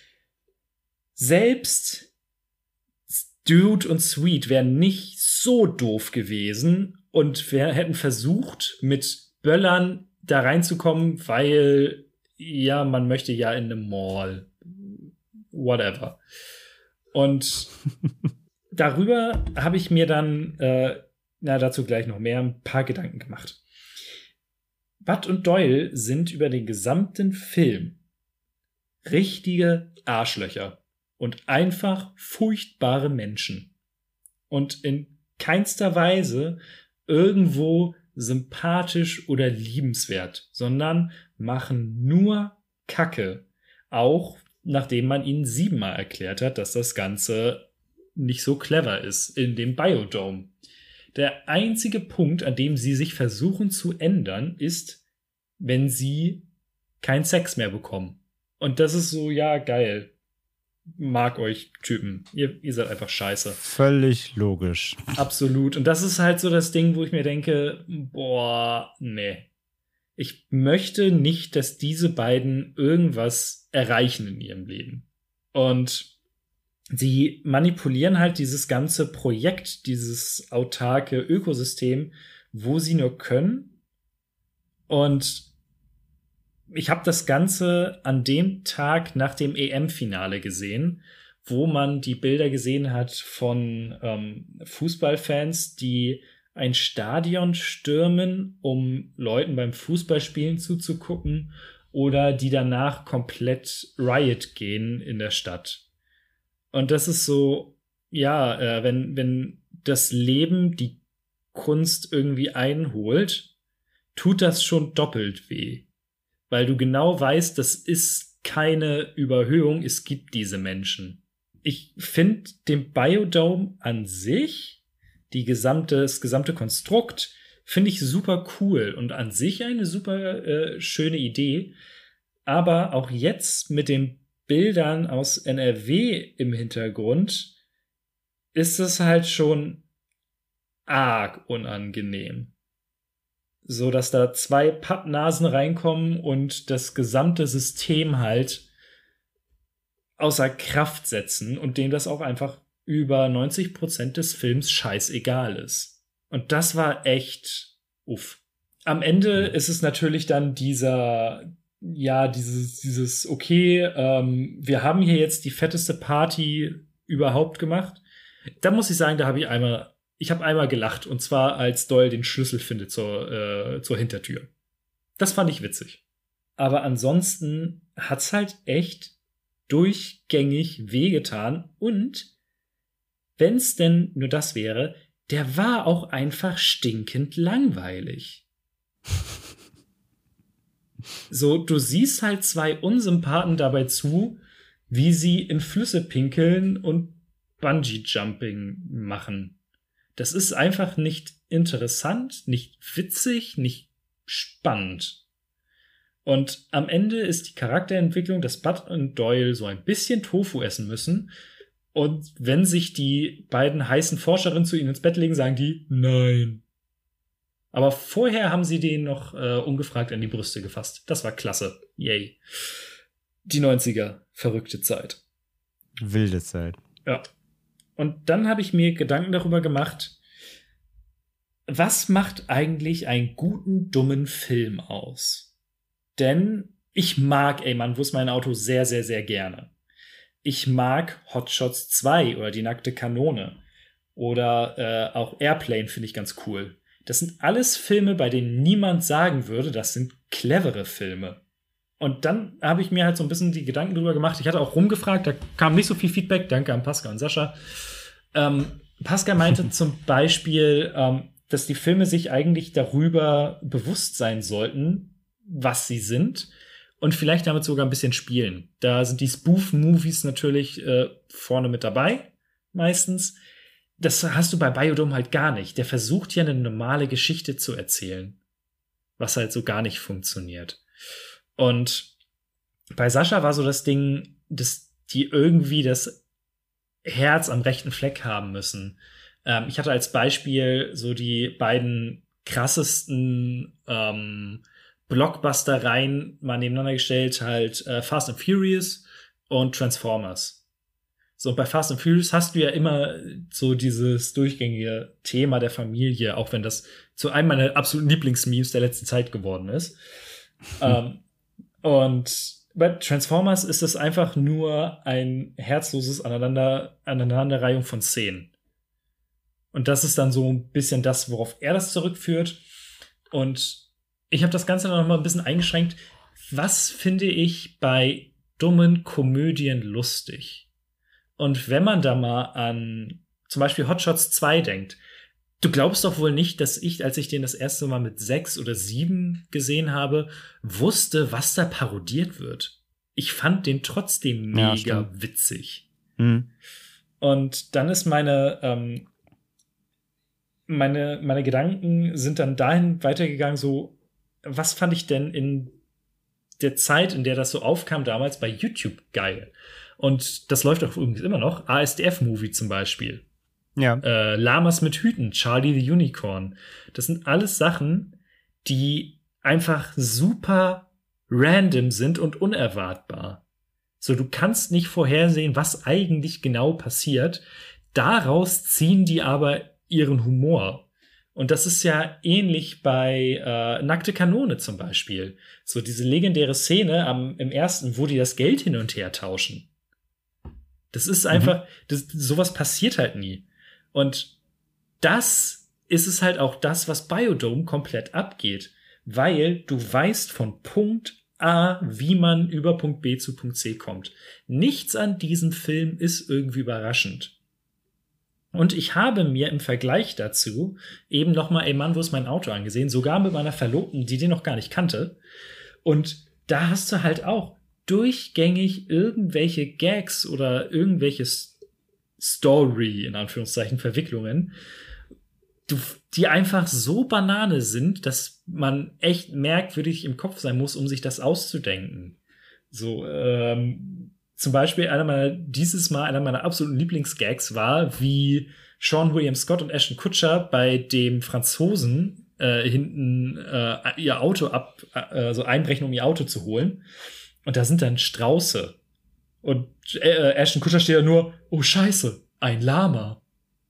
Speaker 2: Selbst Dude und Sweet wären nicht so doof gewesen und wir hätten versucht, mit Böllern da reinzukommen, weil, ja, man möchte ja in eine Mall. Whatever. Und darüber habe ich mir dann äh, na, dazu gleich noch mehr, ein paar Gedanken gemacht. Bud und Doyle sind über den gesamten Film richtige Arschlöcher und einfach furchtbare Menschen. Und in keinster Weise irgendwo sympathisch oder liebenswert, sondern machen nur Kacke. Auch nachdem man ihnen siebenmal erklärt hat, dass das Ganze nicht so clever ist in dem Biodome. Der einzige Punkt, an dem sie sich versuchen zu ändern, ist, wenn sie keinen Sex mehr bekommen. Und das ist so, ja, geil. Mag euch Typen. Ihr, ihr seid einfach scheiße.
Speaker 3: Völlig logisch.
Speaker 2: Absolut. Und das ist halt so das Ding, wo ich mir denke, boah, nee. Ich möchte nicht, dass diese beiden irgendwas erreichen in ihrem Leben. Und sie manipulieren halt dieses ganze Projekt, dieses autarke Ökosystem, wo sie nur können. Und ich habe das Ganze an dem Tag nach dem E M-Finale gesehen, wo man die Bilder gesehen hat von ähm, Fußballfans, die ein Stadion stürmen, um Leuten beim Fußballspielen zuzugucken, oder die danach komplett Riot gehen in der Stadt. Und das ist so, ja, äh, wenn, wenn das Leben die Kunst irgendwie einholt, tut das schon doppelt weh. Weil du genau weißt, das ist keine Überhöhung, es gibt diese Menschen. Ich finde den Biodome an sich, die gesamte, das gesamte Konstrukt, finde ich super cool und an sich eine super äh, schöne Idee. Aber auch jetzt mit den Bildern aus N R W im Hintergrund ist es halt schon arg unangenehm. So dass da zwei Pappnasen reinkommen und das gesamte System halt außer Kraft setzen und denen das auch einfach über neunzig Prozent des Films scheißegal ist. Und das war echt uff. Am Ende ist es natürlich dann dieser, ja, dieses, dieses, okay, ähm, wir haben hier jetzt die fetteste Party überhaupt gemacht. Da muss ich sagen, da habe ich einmal, ich habe einmal gelacht, und zwar als Doyle den Schlüssel findet zur, äh, zur Hintertür. Das fand ich witzig. Aber ansonsten hat's halt echt durchgängig wehgetan, und wenn's denn nur das wäre, der war auch einfach stinkend langweilig. So, du siehst halt zwei Unsympathen dabei zu, wie sie in Flüsse pinkeln und Bungee-Jumping machen. Das ist einfach nicht interessant, nicht witzig, nicht spannend. Und am Ende ist die Charakterentwicklung, dass Bud und Doyle so ein bisschen Tofu essen müssen. Und wenn sich die beiden heißen Forscherinnen zu ihnen ins Bett legen, sagen die nein. Aber vorher haben sie denen noch äh, ungefragt an die Brüste gefasst. Das war klasse. Yay. Die neunziger. Verrückte Zeit.
Speaker 3: Wilde Zeit.
Speaker 2: Ja. Und dann habe ich mir Gedanken darüber gemacht, was macht eigentlich einen guten, dummen Film aus? Denn ich mag, ey Mann, wo ist mein Auto, sehr, sehr, sehr gerne. Ich mag Hot Shots zwei oder Die nackte Kanone. Oder äh, auch Airplane finde ich ganz cool. Das sind alles Filme, bei denen niemand sagen würde, das sind clevere Filme. Und dann habe ich mir halt so ein bisschen die Gedanken drüber gemacht. Ich hatte auch rumgefragt, da kam nicht so viel Feedback. Danke an Pascal und Sascha. Ähm, Pascal meinte zum Beispiel, ähm, dass die Filme sich eigentlich darüber bewusst sein sollten, was sie sind. Und vielleicht damit sogar ein bisschen spielen. Da sind die Spoof-Movies natürlich äh, vorne mit dabei, meistens. Das hast du bei Biodome halt gar nicht. Der versucht ja eine normale Geschichte zu erzählen, was halt so gar nicht funktioniert. Und bei Sascha war so das Ding, dass die irgendwie das Herz am rechten Fleck haben müssen. Ähm, ich hatte als Beispiel so die beiden krassesten ähm, Blockbuster-Reihen mal nebeneinander gestellt, halt äh, Fast and Furious und Transformers. So, und bei Fast and Furious hast du ja immer so dieses durchgängige Thema der Familie, auch wenn das zu einem meiner absoluten Lieblingsmemes der letzten Zeit geworden ist. ähm, und bei Transformers ist es einfach nur ein herzloses Aneinander, Aneinanderreihung von Szenen. Und das ist dann so ein bisschen das, worauf er das zurückführt. Und ich habe das Ganze noch mal ein bisschen eingeschränkt. Was finde ich bei dummen Komödien lustig? Und wenn man da mal an zum Beispiel Hot Shots zwei denkt, du glaubst doch wohl nicht, dass ich, als ich den das erste Mal mit sechs oder sieben gesehen habe, wusste, was da parodiert wird. Ich fand den trotzdem mega
Speaker 3: ja,
Speaker 2: witzig.
Speaker 3: Mhm.
Speaker 2: Und dann ist meine, ähm, meine, meine Gedanken sind dann dahin weitergegangen, so, was fand ich denn in der Zeit, in der das so aufkam, damals bei YouTube geil? Und das läuft auch übrigens immer noch. A S D F-Movie zum Beispiel.
Speaker 3: Ja.
Speaker 2: Äh, Lamas mit Hüten, Charlie the Unicorn. Das sind alles Sachen, die einfach super random sind und unerwartbar. So, du kannst nicht vorhersehen, was eigentlich genau passiert. Daraus ziehen die aber ihren Humor. Und das ist ja ähnlich bei äh, Nackte Kanone zum Beispiel. So diese legendäre Szene am, im ersten, wo die das Geld hin und her tauschen. Das ist einfach, mhm. das, sowas passiert halt nie. Und das ist es halt auch das, was Biodome komplett abgeht. Weil du weißt von Punkt A, wie man über Punkt B zu Punkt C kommt. Nichts an diesem Film ist irgendwie überraschend. Und ich habe mir im Vergleich dazu eben noch mal Ey Mann, wo ist mein Auto angesehen, sogar mit meiner Verlobten, die den noch gar nicht kannte. Und da hast du halt auch durchgängig irgendwelche Gags oder irgendwelche Story, in Anführungszeichen, Verwicklungen, die einfach so Banane sind, dass man echt merkwürdig im Kopf sein muss, um sich das auszudenken. So, ähm, zum Beispiel einer meiner, dieses Mal einer meiner absoluten Lieblingsgags war, wie Sean William Scott und Ashton Kutcher bei dem Franzosen äh, hinten äh, ihr Auto ab, äh, so einbrechen, um ihr Auto zu holen. Und da sind dann Strauße. Und äh, Ashton Kutcher steht da nur, oh Scheiße, ein Lama.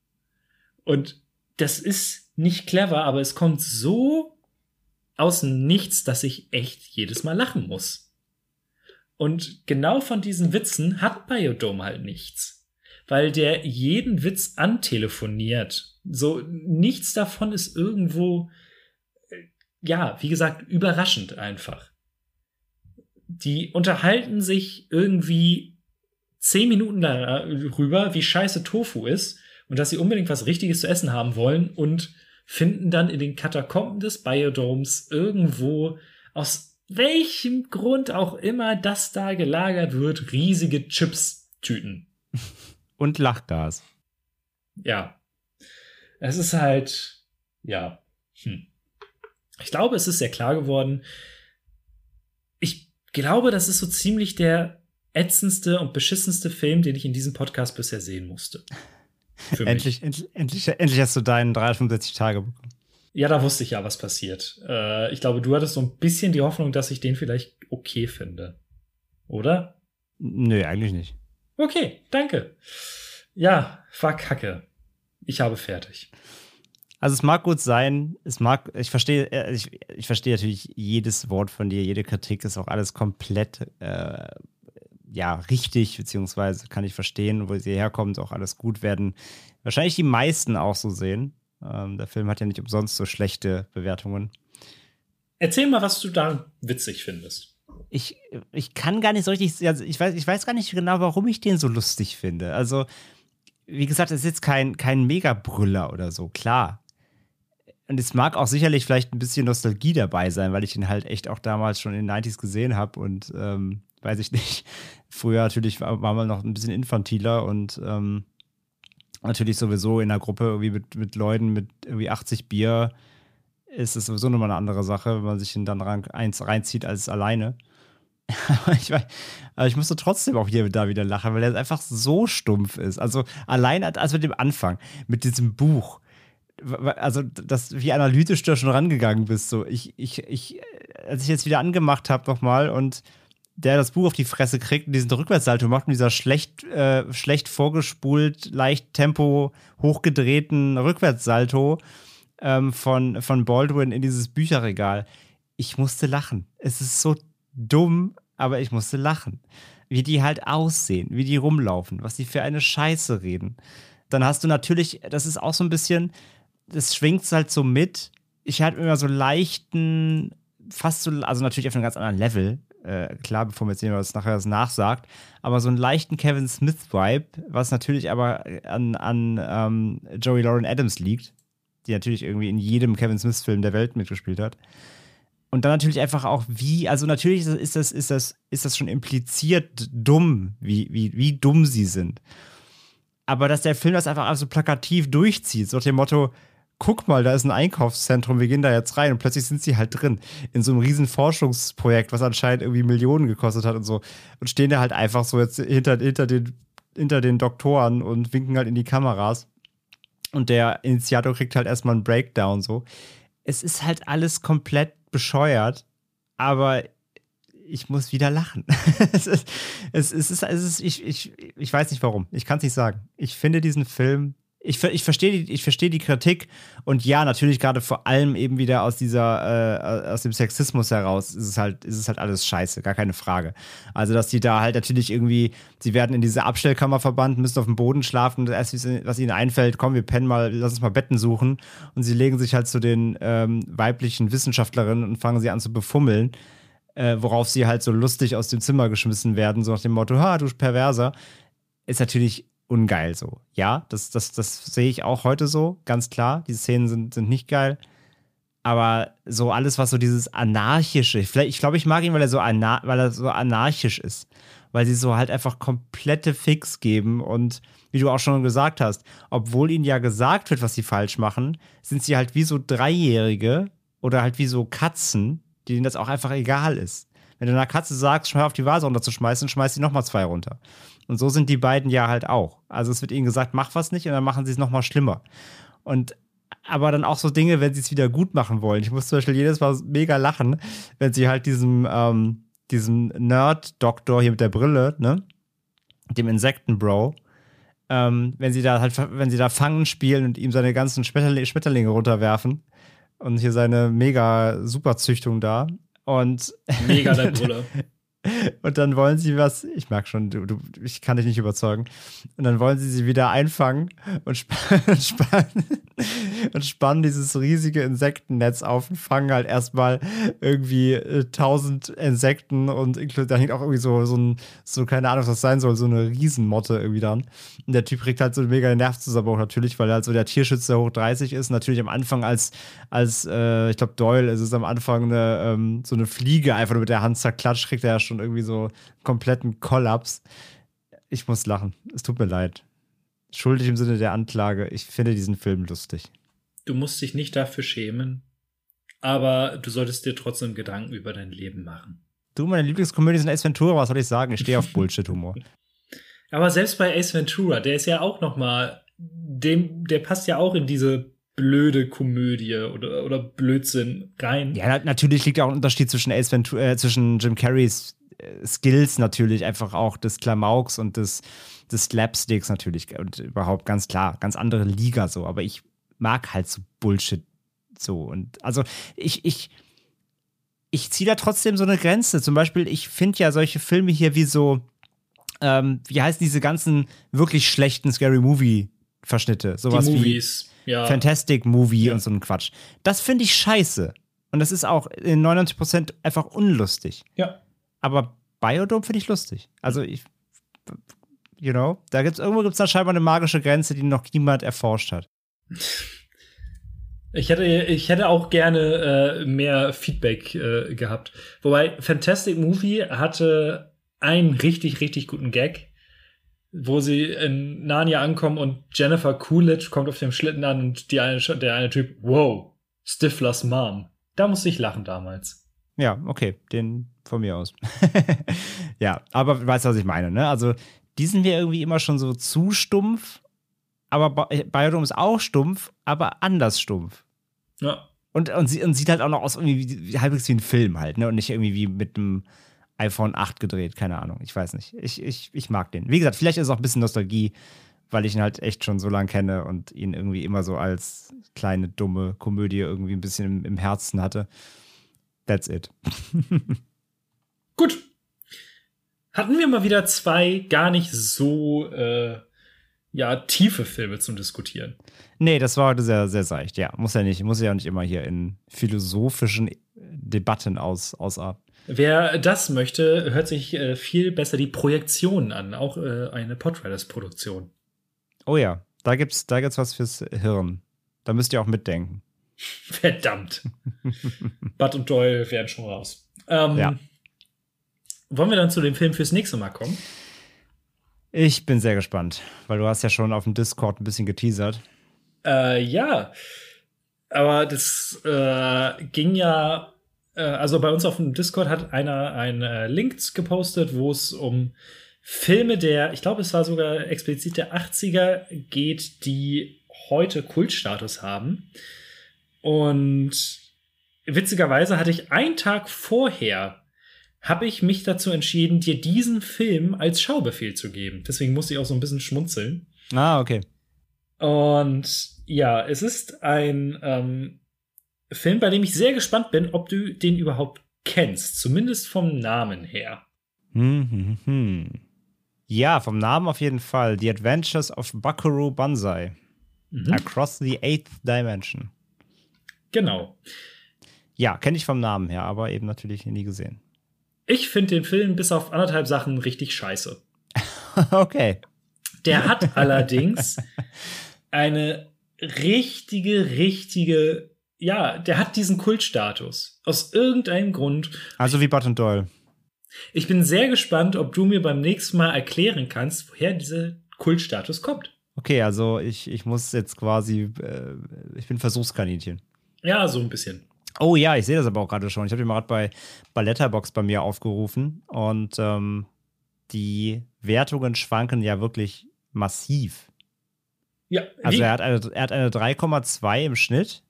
Speaker 2: Und das ist nicht clever, aber es kommt so aus dem Nichts, dass ich echt jedes Mal lachen muss. Und genau von diesen Witzen hat Biodome halt nichts. Weil der jeden Witz antelefoniert. So, nichts davon ist irgendwo, ja, wie gesagt, überraschend einfach. Die unterhalten sich irgendwie zehn Minuten darüber, wie scheiße Tofu ist und dass sie unbedingt was Richtiges zu essen haben wollen und finden dann in den Katakomben des Biodomes irgendwo, aus welchem Grund auch immer das da gelagert wird, riesige Chips-Tüten.
Speaker 3: Und Lachgas.
Speaker 2: Ja. Es ist halt, ja. Hm. Ich glaube, es ist sehr klar geworden. Ich glaube, das ist so ziemlich der ätzendste und beschissenste Film, den ich in diesem Podcast bisher sehen musste.
Speaker 3: Endlich, endlich, endlich, endlich hast du deinen dreihundertfünfundsechzig Tage bekommen.
Speaker 2: Ja, da wusste ich ja, was passiert. Äh, ich glaube, du hattest so ein bisschen die Hoffnung, dass ich den vielleicht okay finde. Oder?
Speaker 3: Nö, eigentlich nicht.
Speaker 2: Okay, danke. Ja, war kacke. Ich habe fertig.
Speaker 3: Also es mag gut sein, es mag, ich verstehe, ich, ich verstehe natürlich jedes Wort von dir, jede Kritik ist auch alles komplett äh, ja, richtig, beziehungsweise kann ich verstehen, wo sie herkommt, auch alles gut werden. Wahrscheinlich die meisten auch so sehen. Ähm, der Film hat ja nicht umsonst so schlechte Bewertungen.
Speaker 2: Erzähl mal, was du da witzig findest.
Speaker 3: Ich, ich kann gar nicht so richtig, also ich weiß, ich weiß gar nicht genau, warum ich den so lustig finde. Also, wie gesagt, es ist jetzt kein, kein Mega-Brüller oder so, klar. Und es mag auch sicherlich vielleicht ein bisschen Nostalgie dabei sein, weil ich ihn halt echt auch damals schon in den neunziger gesehen habe und ähm, weiß ich nicht. Früher natürlich war, war man noch ein bisschen infantiler und ähm, natürlich sowieso in einer Gruppe irgendwie mit, mit Leuten mit irgendwie achtzig Bier ist es sowieso nochmal eine andere Sache, wenn man sich in dann rein, eins reinzieht als alleine. aber, ich, aber ich musste trotzdem auch hier und da wieder lachen, weil er einfach so stumpf ist. Also allein als mit dem Anfang, mit diesem Buch. Also, das, wie analytisch du da schon rangegangen bist. So, ich, ich, ich, als ich jetzt wieder angemacht habe nochmal und der das Buch auf die Fresse kriegt und diesen Rückwärtssalto macht und dieser schlecht, äh, schlecht vorgespult, leicht Tempo hochgedrehten Rückwärtssalto ähm, von, von Baldwin in dieses Bücherregal. Ich musste lachen. Es ist so dumm, aber ich musste lachen. Wie die halt aussehen, wie die rumlaufen, was die für eine Scheiße reden. Dann hast du natürlich, das ist auch so ein bisschen, das schwingt halt so mit. Ich hatte immer so leichten, fast so, also natürlich auf einem ganz anderen Level, äh, klar, bevor mir jetzt jemand das nachher das nachsagt, aber so einen leichten Kevin Smith-Vibe, was natürlich aber an, an ähm, Joey Lauren Adams liegt, die natürlich irgendwie in jedem Kevin Smith-Film der Welt mitgespielt hat. Und dann natürlich einfach auch wie, also natürlich ist das, ist das, ist das schon impliziert dumm, wie, wie, wie dumm sie sind. aber dass der Film das einfach so plakativ durchzieht, so nach dem Motto, guck mal, da ist ein Einkaufszentrum, wir gehen da jetzt rein und plötzlich sind sie halt drin in so einem riesen Forschungsprojekt, was anscheinend irgendwie Millionen gekostet hat und so und stehen da halt einfach so jetzt hinter, hinter, den, hinter den Doktoren und winken halt in die Kameras und der Initiator kriegt halt erstmal einen Breakdown so. Es ist halt alles komplett bescheuert, aber ich muss wieder lachen. es ist, es ist, es ist ich, ich, ich weiß nicht warum, ich kann es nicht sagen. Ich finde diesen Film Ich, ich verstehe die, ich verstehe die Kritik und ja, natürlich gerade vor allem eben wieder aus dieser, äh, aus dem Sexismus heraus ist es halt, ist es halt alles scheiße, gar keine Frage. Also, dass die da halt natürlich irgendwie, sie werden in diese Abstellkammer verbannt, müssen auf dem Boden schlafen, das erste, was ihnen einfällt, komm, wir pennen mal, lass uns mal Betten suchen und sie legen sich halt zu den ähm, weiblichen Wissenschaftlerinnen und fangen sie an zu befummeln, äh, worauf sie halt so lustig aus dem Zimmer geschmissen werden, so nach dem Motto, ha, du Perverser, ist natürlich ungeil so. Ja, das, das, das sehe ich auch heute so, ganz klar. Die Szenen sind, sind nicht geil. Aber so alles, was so dieses Anarchische, vielleicht, ich glaube, ich mag ihn, weil er so anar- weil er so anarchisch ist. Weil sie so halt einfach komplette Fix geben und wie du auch schon gesagt hast, obwohl ihnen ja gesagt wird, was sie falsch machen, sind sie halt wie so Dreijährige oder halt wie so Katzen, denen das auch einfach egal ist. Wenn du einer Katze sagst, schmeiß auf die Vase runterzuschmeißen, schmeißt sie nochmal zwei runter. Und so sind die beiden ja halt auch. Also es wird ihnen gesagt, mach was nicht und dann machen sie es nochmal schlimmer. Und aber dann auch so Dinge, wenn sie es wieder gut machen wollen. Ich muss zum Beispiel jedes Mal mega lachen, wenn sie halt diesem, ähm, diesem Nerd-Doktor hier mit der Brille, ne, dem Insektenbro, ähm, wenn sie da halt, wenn sie da Fangen spielen und ihm seine ganzen Schmetterlinge, Schmetterlinge runterwerfen und hier seine mega Superzüchtung da. Und
Speaker 2: mega der Brille.
Speaker 3: Und dann wollen sie was, ich merke schon, du, du, ich kann dich nicht überzeugen. Und dann wollen sie sie wieder einfangen und, sp- spannen, und spannen dieses riesige Insektennetz auf und fangen halt erstmal irgendwie äh, tausend Insekten und da hängt auch irgendwie so, so ein, so keine Ahnung, was das sein soll, so eine Riesenmotte irgendwie dran. Und der Typ kriegt halt so einen mega Nervzusammenbruch natürlich, weil er halt so der Tierschützer hoch dreißig ist. Natürlich am Anfang als, als äh, ich glaube Doyle ist es am Anfang eine, ähm, so eine Fliege einfach nur mit der Hand zerklatscht, kriegt er ja schon irgendwie so kompletten Kollaps. Ich muss lachen. Es tut mir leid. Schuldig im Sinne der Anklage. Ich finde diesen Film lustig.
Speaker 2: Du musst dich nicht dafür schämen, aber du solltest dir trotzdem Gedanken über dein Leben machen.
Speaker 3: Du, meine Lieblingskomödie ist Ace Ventura, was soll ich sagen? Ich stehe auf Bullshit-Humor.
Speaker 2: Aber selbst bei Ace Ventura, der ist ja auch noch mal, dem, der passt ja auch in diese blöde Komödie oder, oder Blödsinn rein.
Speaker 3: Ja, natürlich liegt ja auch ein Unterschied zwischen Ace Ventura, äh, zwischen Jim Carreys äh, Skills natürlich, einfach auch des Klamauks und des, des Slapsticks natürlich und überhaupt ganz klar, ganz andere Liga so, aber ich mag halt so Bullshit so und also ich, ich, ich ziehe da trotzdem so eine Grenze. Zum Beispiel, ich finde ja solche Filme hier wie so, ähm, wie heißen diese ganzen wirklich schlechten Scary Movie Verschnitte, sowas
Speaker 2: Die Movies.
Speaker 3: wie
Speaker 2: Ja.
Speaker 3: Fantastic Movie
Speaker 2: Ja.
Speaker 3: und so ein Quatsch. Das finde ich scheiße. Und das ist auch in neunundneunzig Prozent einfach unlustig.
Speaker 2: Ja.
Speaker 3: Aber Biodome finde ich lustig. Also ich, you know, da gibt's, irgendwo gibt es da scheinbar eine magische Grenze, die noch niemand erforscht hat.
Speaker 2: Ich hätte, ich hätte auch gerne äh, mehr Feedback äh, gehabt. Wobei Fantastic Movie hatte einen richtig, richtig guten Gag, wo sie in Narnia ankommen und Jennifer Coolidge kommt auf dem Schlitten an und die eine, der eine Typ, wow, Stiflers Mom. Da musste ich lachen damals.
Speaker 3: Ja, okay, den von mir aus. Ja, aber du weißt, was ich meine, ne? Also, die sind mir irgendwie immer schon so zu stumpf, aber Biodome ist auch stumpf, aber anders stumpf.
Speaker 2: Ja.
Speaker 3: Und, und, sie, und sieht halt auch noch aus irgendwie wie, halbwegs wie ein Film halt, ne? Und nicht irgendwie wie mit einem iPhone acht gedreht, keine Ahnung, ich weiß nicht. Ich, ich, ich mag den. Wie gesagt, vielleicht ist es auch ein bisschen Nostalgie, weil ich ihn halt echt schon so lange kenne und ihn irgendwie immer so als kleine, dumme Komödie irgendwie ein bisschen im, im Herzen hatte. That's it.
Speaker 2: Gut. Hatten wir mal wieder zwei gar nicht so äh, ja, tiefe Filme zum Diskutieren.
Speaker 3: Nee, das war heute sehr, sehr seicht, ja. Muss ja nicht, muss ja nicht immer hier in philosophischen Debatten aus, ausarten.
Speaker 2: Wer das möchte, hört sich äh, viel besser die Projektionen an. Auch äh, eine Podriders-Produktion.
Speaker 3: Oh ja, da gibt's, da gibt's was fürs Hirn. Da müsst ihr auch mitdenken.
Speaker 2: Verdammt. Bud und Doyle werden schon raus. Ähm,
Speaker 3: ja.
Speaker 2: Wollen wir dann zu dem Film fürs nächste Mal kommen?
Speaker 3: Ich bin sehr gespannt, weil du hast ja schon auf dem Discord ein bisschen geteasert.
Speaker 2: Äh, ja, aber das äh, ging ja, äh, also bei uns auf dem Discord hat einer einen äh, Link gepostet, wo es um Filme der, ich glaube, es war sogar explizit der achtziger geht, die heute Kultstatus haben. Und witzigerweise hatte ich einen Tag vorher habe ich mich dazu entschieden, dir diesen Film als Schaubefehl zu geben. Deswegen musste ich auch so ein bisschen schmunzeln.
Speaker 3: Ah, okay.
Speaker 2: Und ja, es ist ein ähm, Film, bei dem ich sehr gespannt bin, ob du den überhaupt kennst. Zumindest vom Namen her.
Speaker 3: Hm, hm, hm. Ja, vom Namen auf jeden Fall. The Adventures of Buckaroo Banzai. Mhm. Across the Eighth Dimension.
Speaker 2: Genau.
Speaker 3: Ja, kenne ich vom Namen her, aber eben natürlich nie gesehen.
Speaker 2: Ich finde den Film bis auf anderthalb Sachen richtig scheiße.
Speaker 3: Okay.
Speaker 2: Der hat allerdings eine richtige, richtige, ja, der hat diesen Kultstatus. Aus irgendeinem Grund.
Speaker 3: Also wie Bud und Doyle.
Speaker 2: Ich bin sehr gespannt, ob du mir beim nächsten Mal erklären kannst, woher dieser Kultstatus kommt.
Speaker 3: Okay, also ich, ich muss jetzt quasi, äh, ich bin Versuchskaninchen.
Speaker 2: Ja, so ein bisschen.
Speaker 3: Oh ja, ich sehe das aber auch gerade schon. Ich habe den mal gerade bei, bei Letterboxd bei mir aufgerufen und ähm, die Wertungen schwanken ja wirklich massiv.
Speaker 2: Ja,
Speaker 3: also er hat eine, er hat eine drei Komma zwei im Schnitt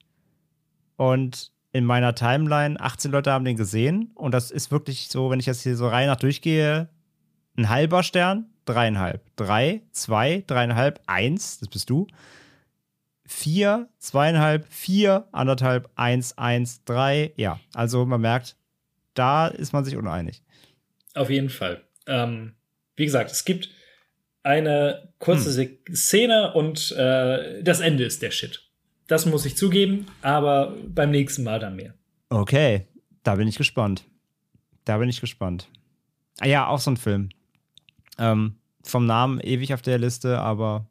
Speaker 3: und in meiner Timeline achtzehn Leute haben den gesehen und das ist wirklich so, wenn ich jetzt hier so rein nach durchgehe, ein halber Stern, dreieinhalb, drei, zwei, dreieinhalb, eins, das bist du. Vier, zweieinhalb, vier, anderthalb, eins, eins, drei. Ja, also man merkt, da ist man sich uneinig.
Speaker 2: Auf jeden Fall. Ähm, wie gesagt, es gibt eine kurze hm. Szene und äh, das Ende ist der Shit. Das muss ich zugeben, aber beim nächsten Mal dann mehr.
Speaker 3: Okay, da bin ich gespannt. Da bin ich gespannt. Ah ja, auch so ein Film. Ähm, vom Namen ewig auf der Liste, aber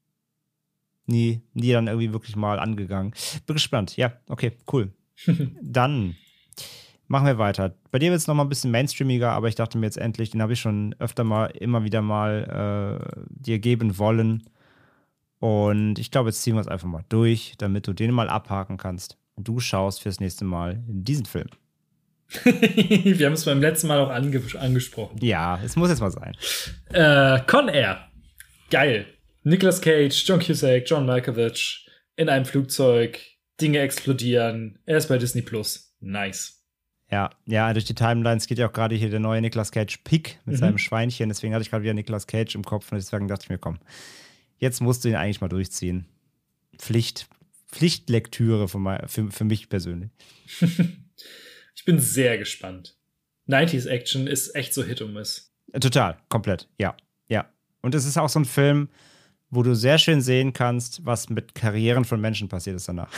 Speaker 3: Nie, nie dann irgendwie wirklich mal angegangen. Bin gespannt. Ja, okay, cool. Dann machen wir weiter. Bei dir wird es noch mal ein bisschen mainstreamiger, aber ich dachte mir jetzt endlich, den habe ich schon öfter mal, immer wieder mal äh, dir geben wollen. Und ich glaube, jetzt ziehen wir es einfach mal durch, damit du den mal abhaken kannst. Du schaust fürs nächste Mal diesen Film.
Speaker 2: Wir haben es beim letzten Mal auch ange- angesprochen.
Speaker 3: Ja, es muss jetzt mal sein.
Speaker 2: Äh, Con Air. Geil. Nicolas Cage, John Cusack, John Malkovich in einem Flugzeug, Dinge explodieren. Er ist bei Disney Plus. Nice.
Speaker 3: Ja, ja, durch die Timelines geht ja auch gerade hier der neue Nicolas Cage-Pick mit mhm. seinem Schweinchen. Deswegen hatte ich gerade wieder Nicolas Cage im Kopf und deswegen dachte ich mir, komm, jetzt musst du ihn eigentlich mal durchziehen. Pflicht, Pflichtlektüre für, mein, für, für mich persönlich.
Speaker 2: Ich bin sehr gespannt. neunziger Action ist echt so Hit und Miss.
Speaker 3: Total, komplett, ja, ja. Und es ist auch so ein Film, wo du sehr schön sehen kannst, was mit Karrieren von Menschen passiert ist danach.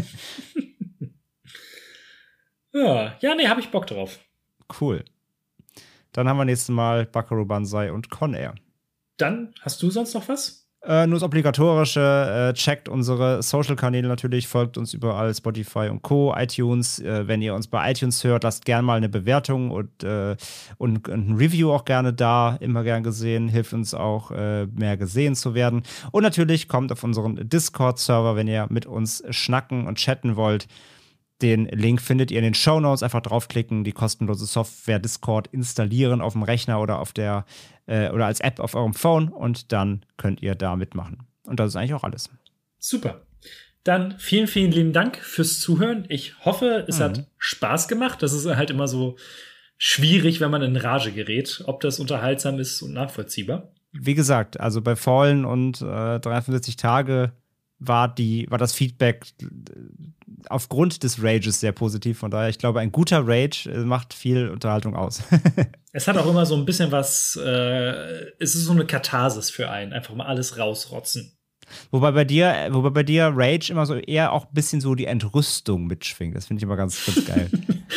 Speaker 2: ja, ja, nee, hab ich Bock drauf.
Speaker 3: Cool. Dann haben wir nächstes Mal Buckaroo Banzai und Con Air.
Speaker 2: Dann, hast du sonst noch was?
Speaker 3: Äh, nur das Obligatorische, äh, checkt unsere Social-Kanäle natürlich, folgt uns überall, Spotify und Co., iTunes. Äh, wenn ihr uns bei iTunes hört, lasst gerne mal eine Bewertung und, äh, und, und ein Review auch gerne da, immer gern gesehen, hilft uns auch, äh, mehr gesehen zu werden. Und natürlich kommt auf unseren Discord-Server, wenn ihr mit uns schnacken und chatten wollt. Den Link findet ihr in den Shownotes. Einfach draufklicken, die kostenlose Software Discord installieren auf dem Rechner oder auf der äh, oder als App auf eurem Phone und dann könnt ihr da mitmachen. Und das ist eigentlich auch alles.
Speaker 2: Super. Dann vielen, vielen lieben Dank fürs Zuhören. Ich hoffe, es mhm. hat Spaß gemacht. Das ist halt immer so schwierig, wenn man in Rage gerät, ob das unterhaltsam ist und nachvollziehbar.
Speaker 3: Wie gesagt, also bei Fallen und äh, dreiundfünfzig Tage war, die, war das Feedback aufgrund des Rages sehr positiv. Von daher, ich glaube, ein guter Rage macht viel Unterhaltung aus.
Speaker 2: Es hat auch immer so ein bisschen was, äh, es ist so eine Katharsis für einen. Einfach mal alles rausrotzen.
Speaker 3: Wobei bei dir, wobei bei dir Rage immer so eher auch ein bisschen so die Entrüstung mitschwingt. Das finde ich immer ganz, ganz geil.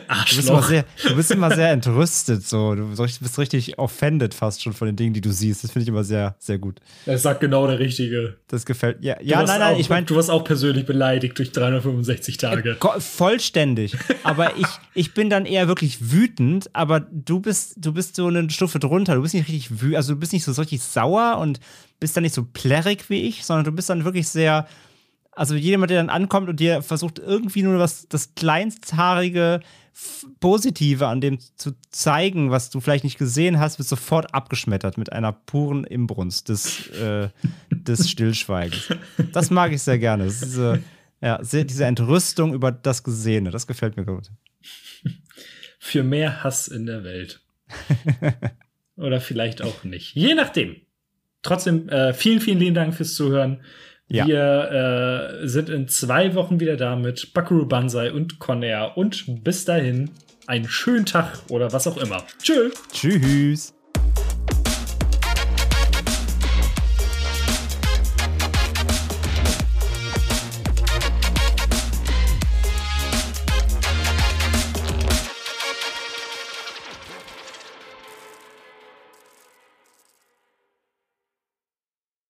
Speaker 3: Du bist, immer sehr, du bist immer sehr entrüstet, so. Du bist richtig offended fast schon von den Dingen, die du siehst. Das finde ich immer sehr, sehr gut.
Speaker 2: Das sagt genau der Richtige.
Speaker 3: Das gefällt. Ja, ja nein, nein,
Speaker 2: auch,
Speaker 3: ich meine.
Speaker 2: Du warst auch persönlich beleidigt durch dreihundertfünfundsechzig Tage.
Speaker 3: Äh, vollständig. Aber ich, ich bin dann eher wirklich wütend, aber du bist, du bist so eine Stufe drunter. Du bist nicht richtig wütend, also du bist nicht so richtig sauer und bist dann nicht so plärrig wie ich, sondern du bist dann wirklich sehr. Also jemand, der dann ankommt und dir versucht irgendwie nur was, das kleinsthaarige Positive an dem zu zeigen, was du vielleicht nicht gesehen hast, wird sofort abgeschmettert mit einer puren Imbrunst des, äh, des Stillschweigens. Das mag ich sehr gerne. Das ist diese, ja, sehr, diese Entrüstung über das Gesehene, das gefällt mir gut.
Speaker 2: Für mehr Hass in der Welt. Oder vielleicht auch nicht. Je nachdem. Trotzdem, äh, vielen, vielen lieben Dank fürs Zuhören. Ja. Wir äh, sind in zwei Wochen wieder da mit Buckaroo Banzai und Conair. Und bis dahin einen schönen Tag oder was auch immer. Tschö.
Speaker 3: Tschüss.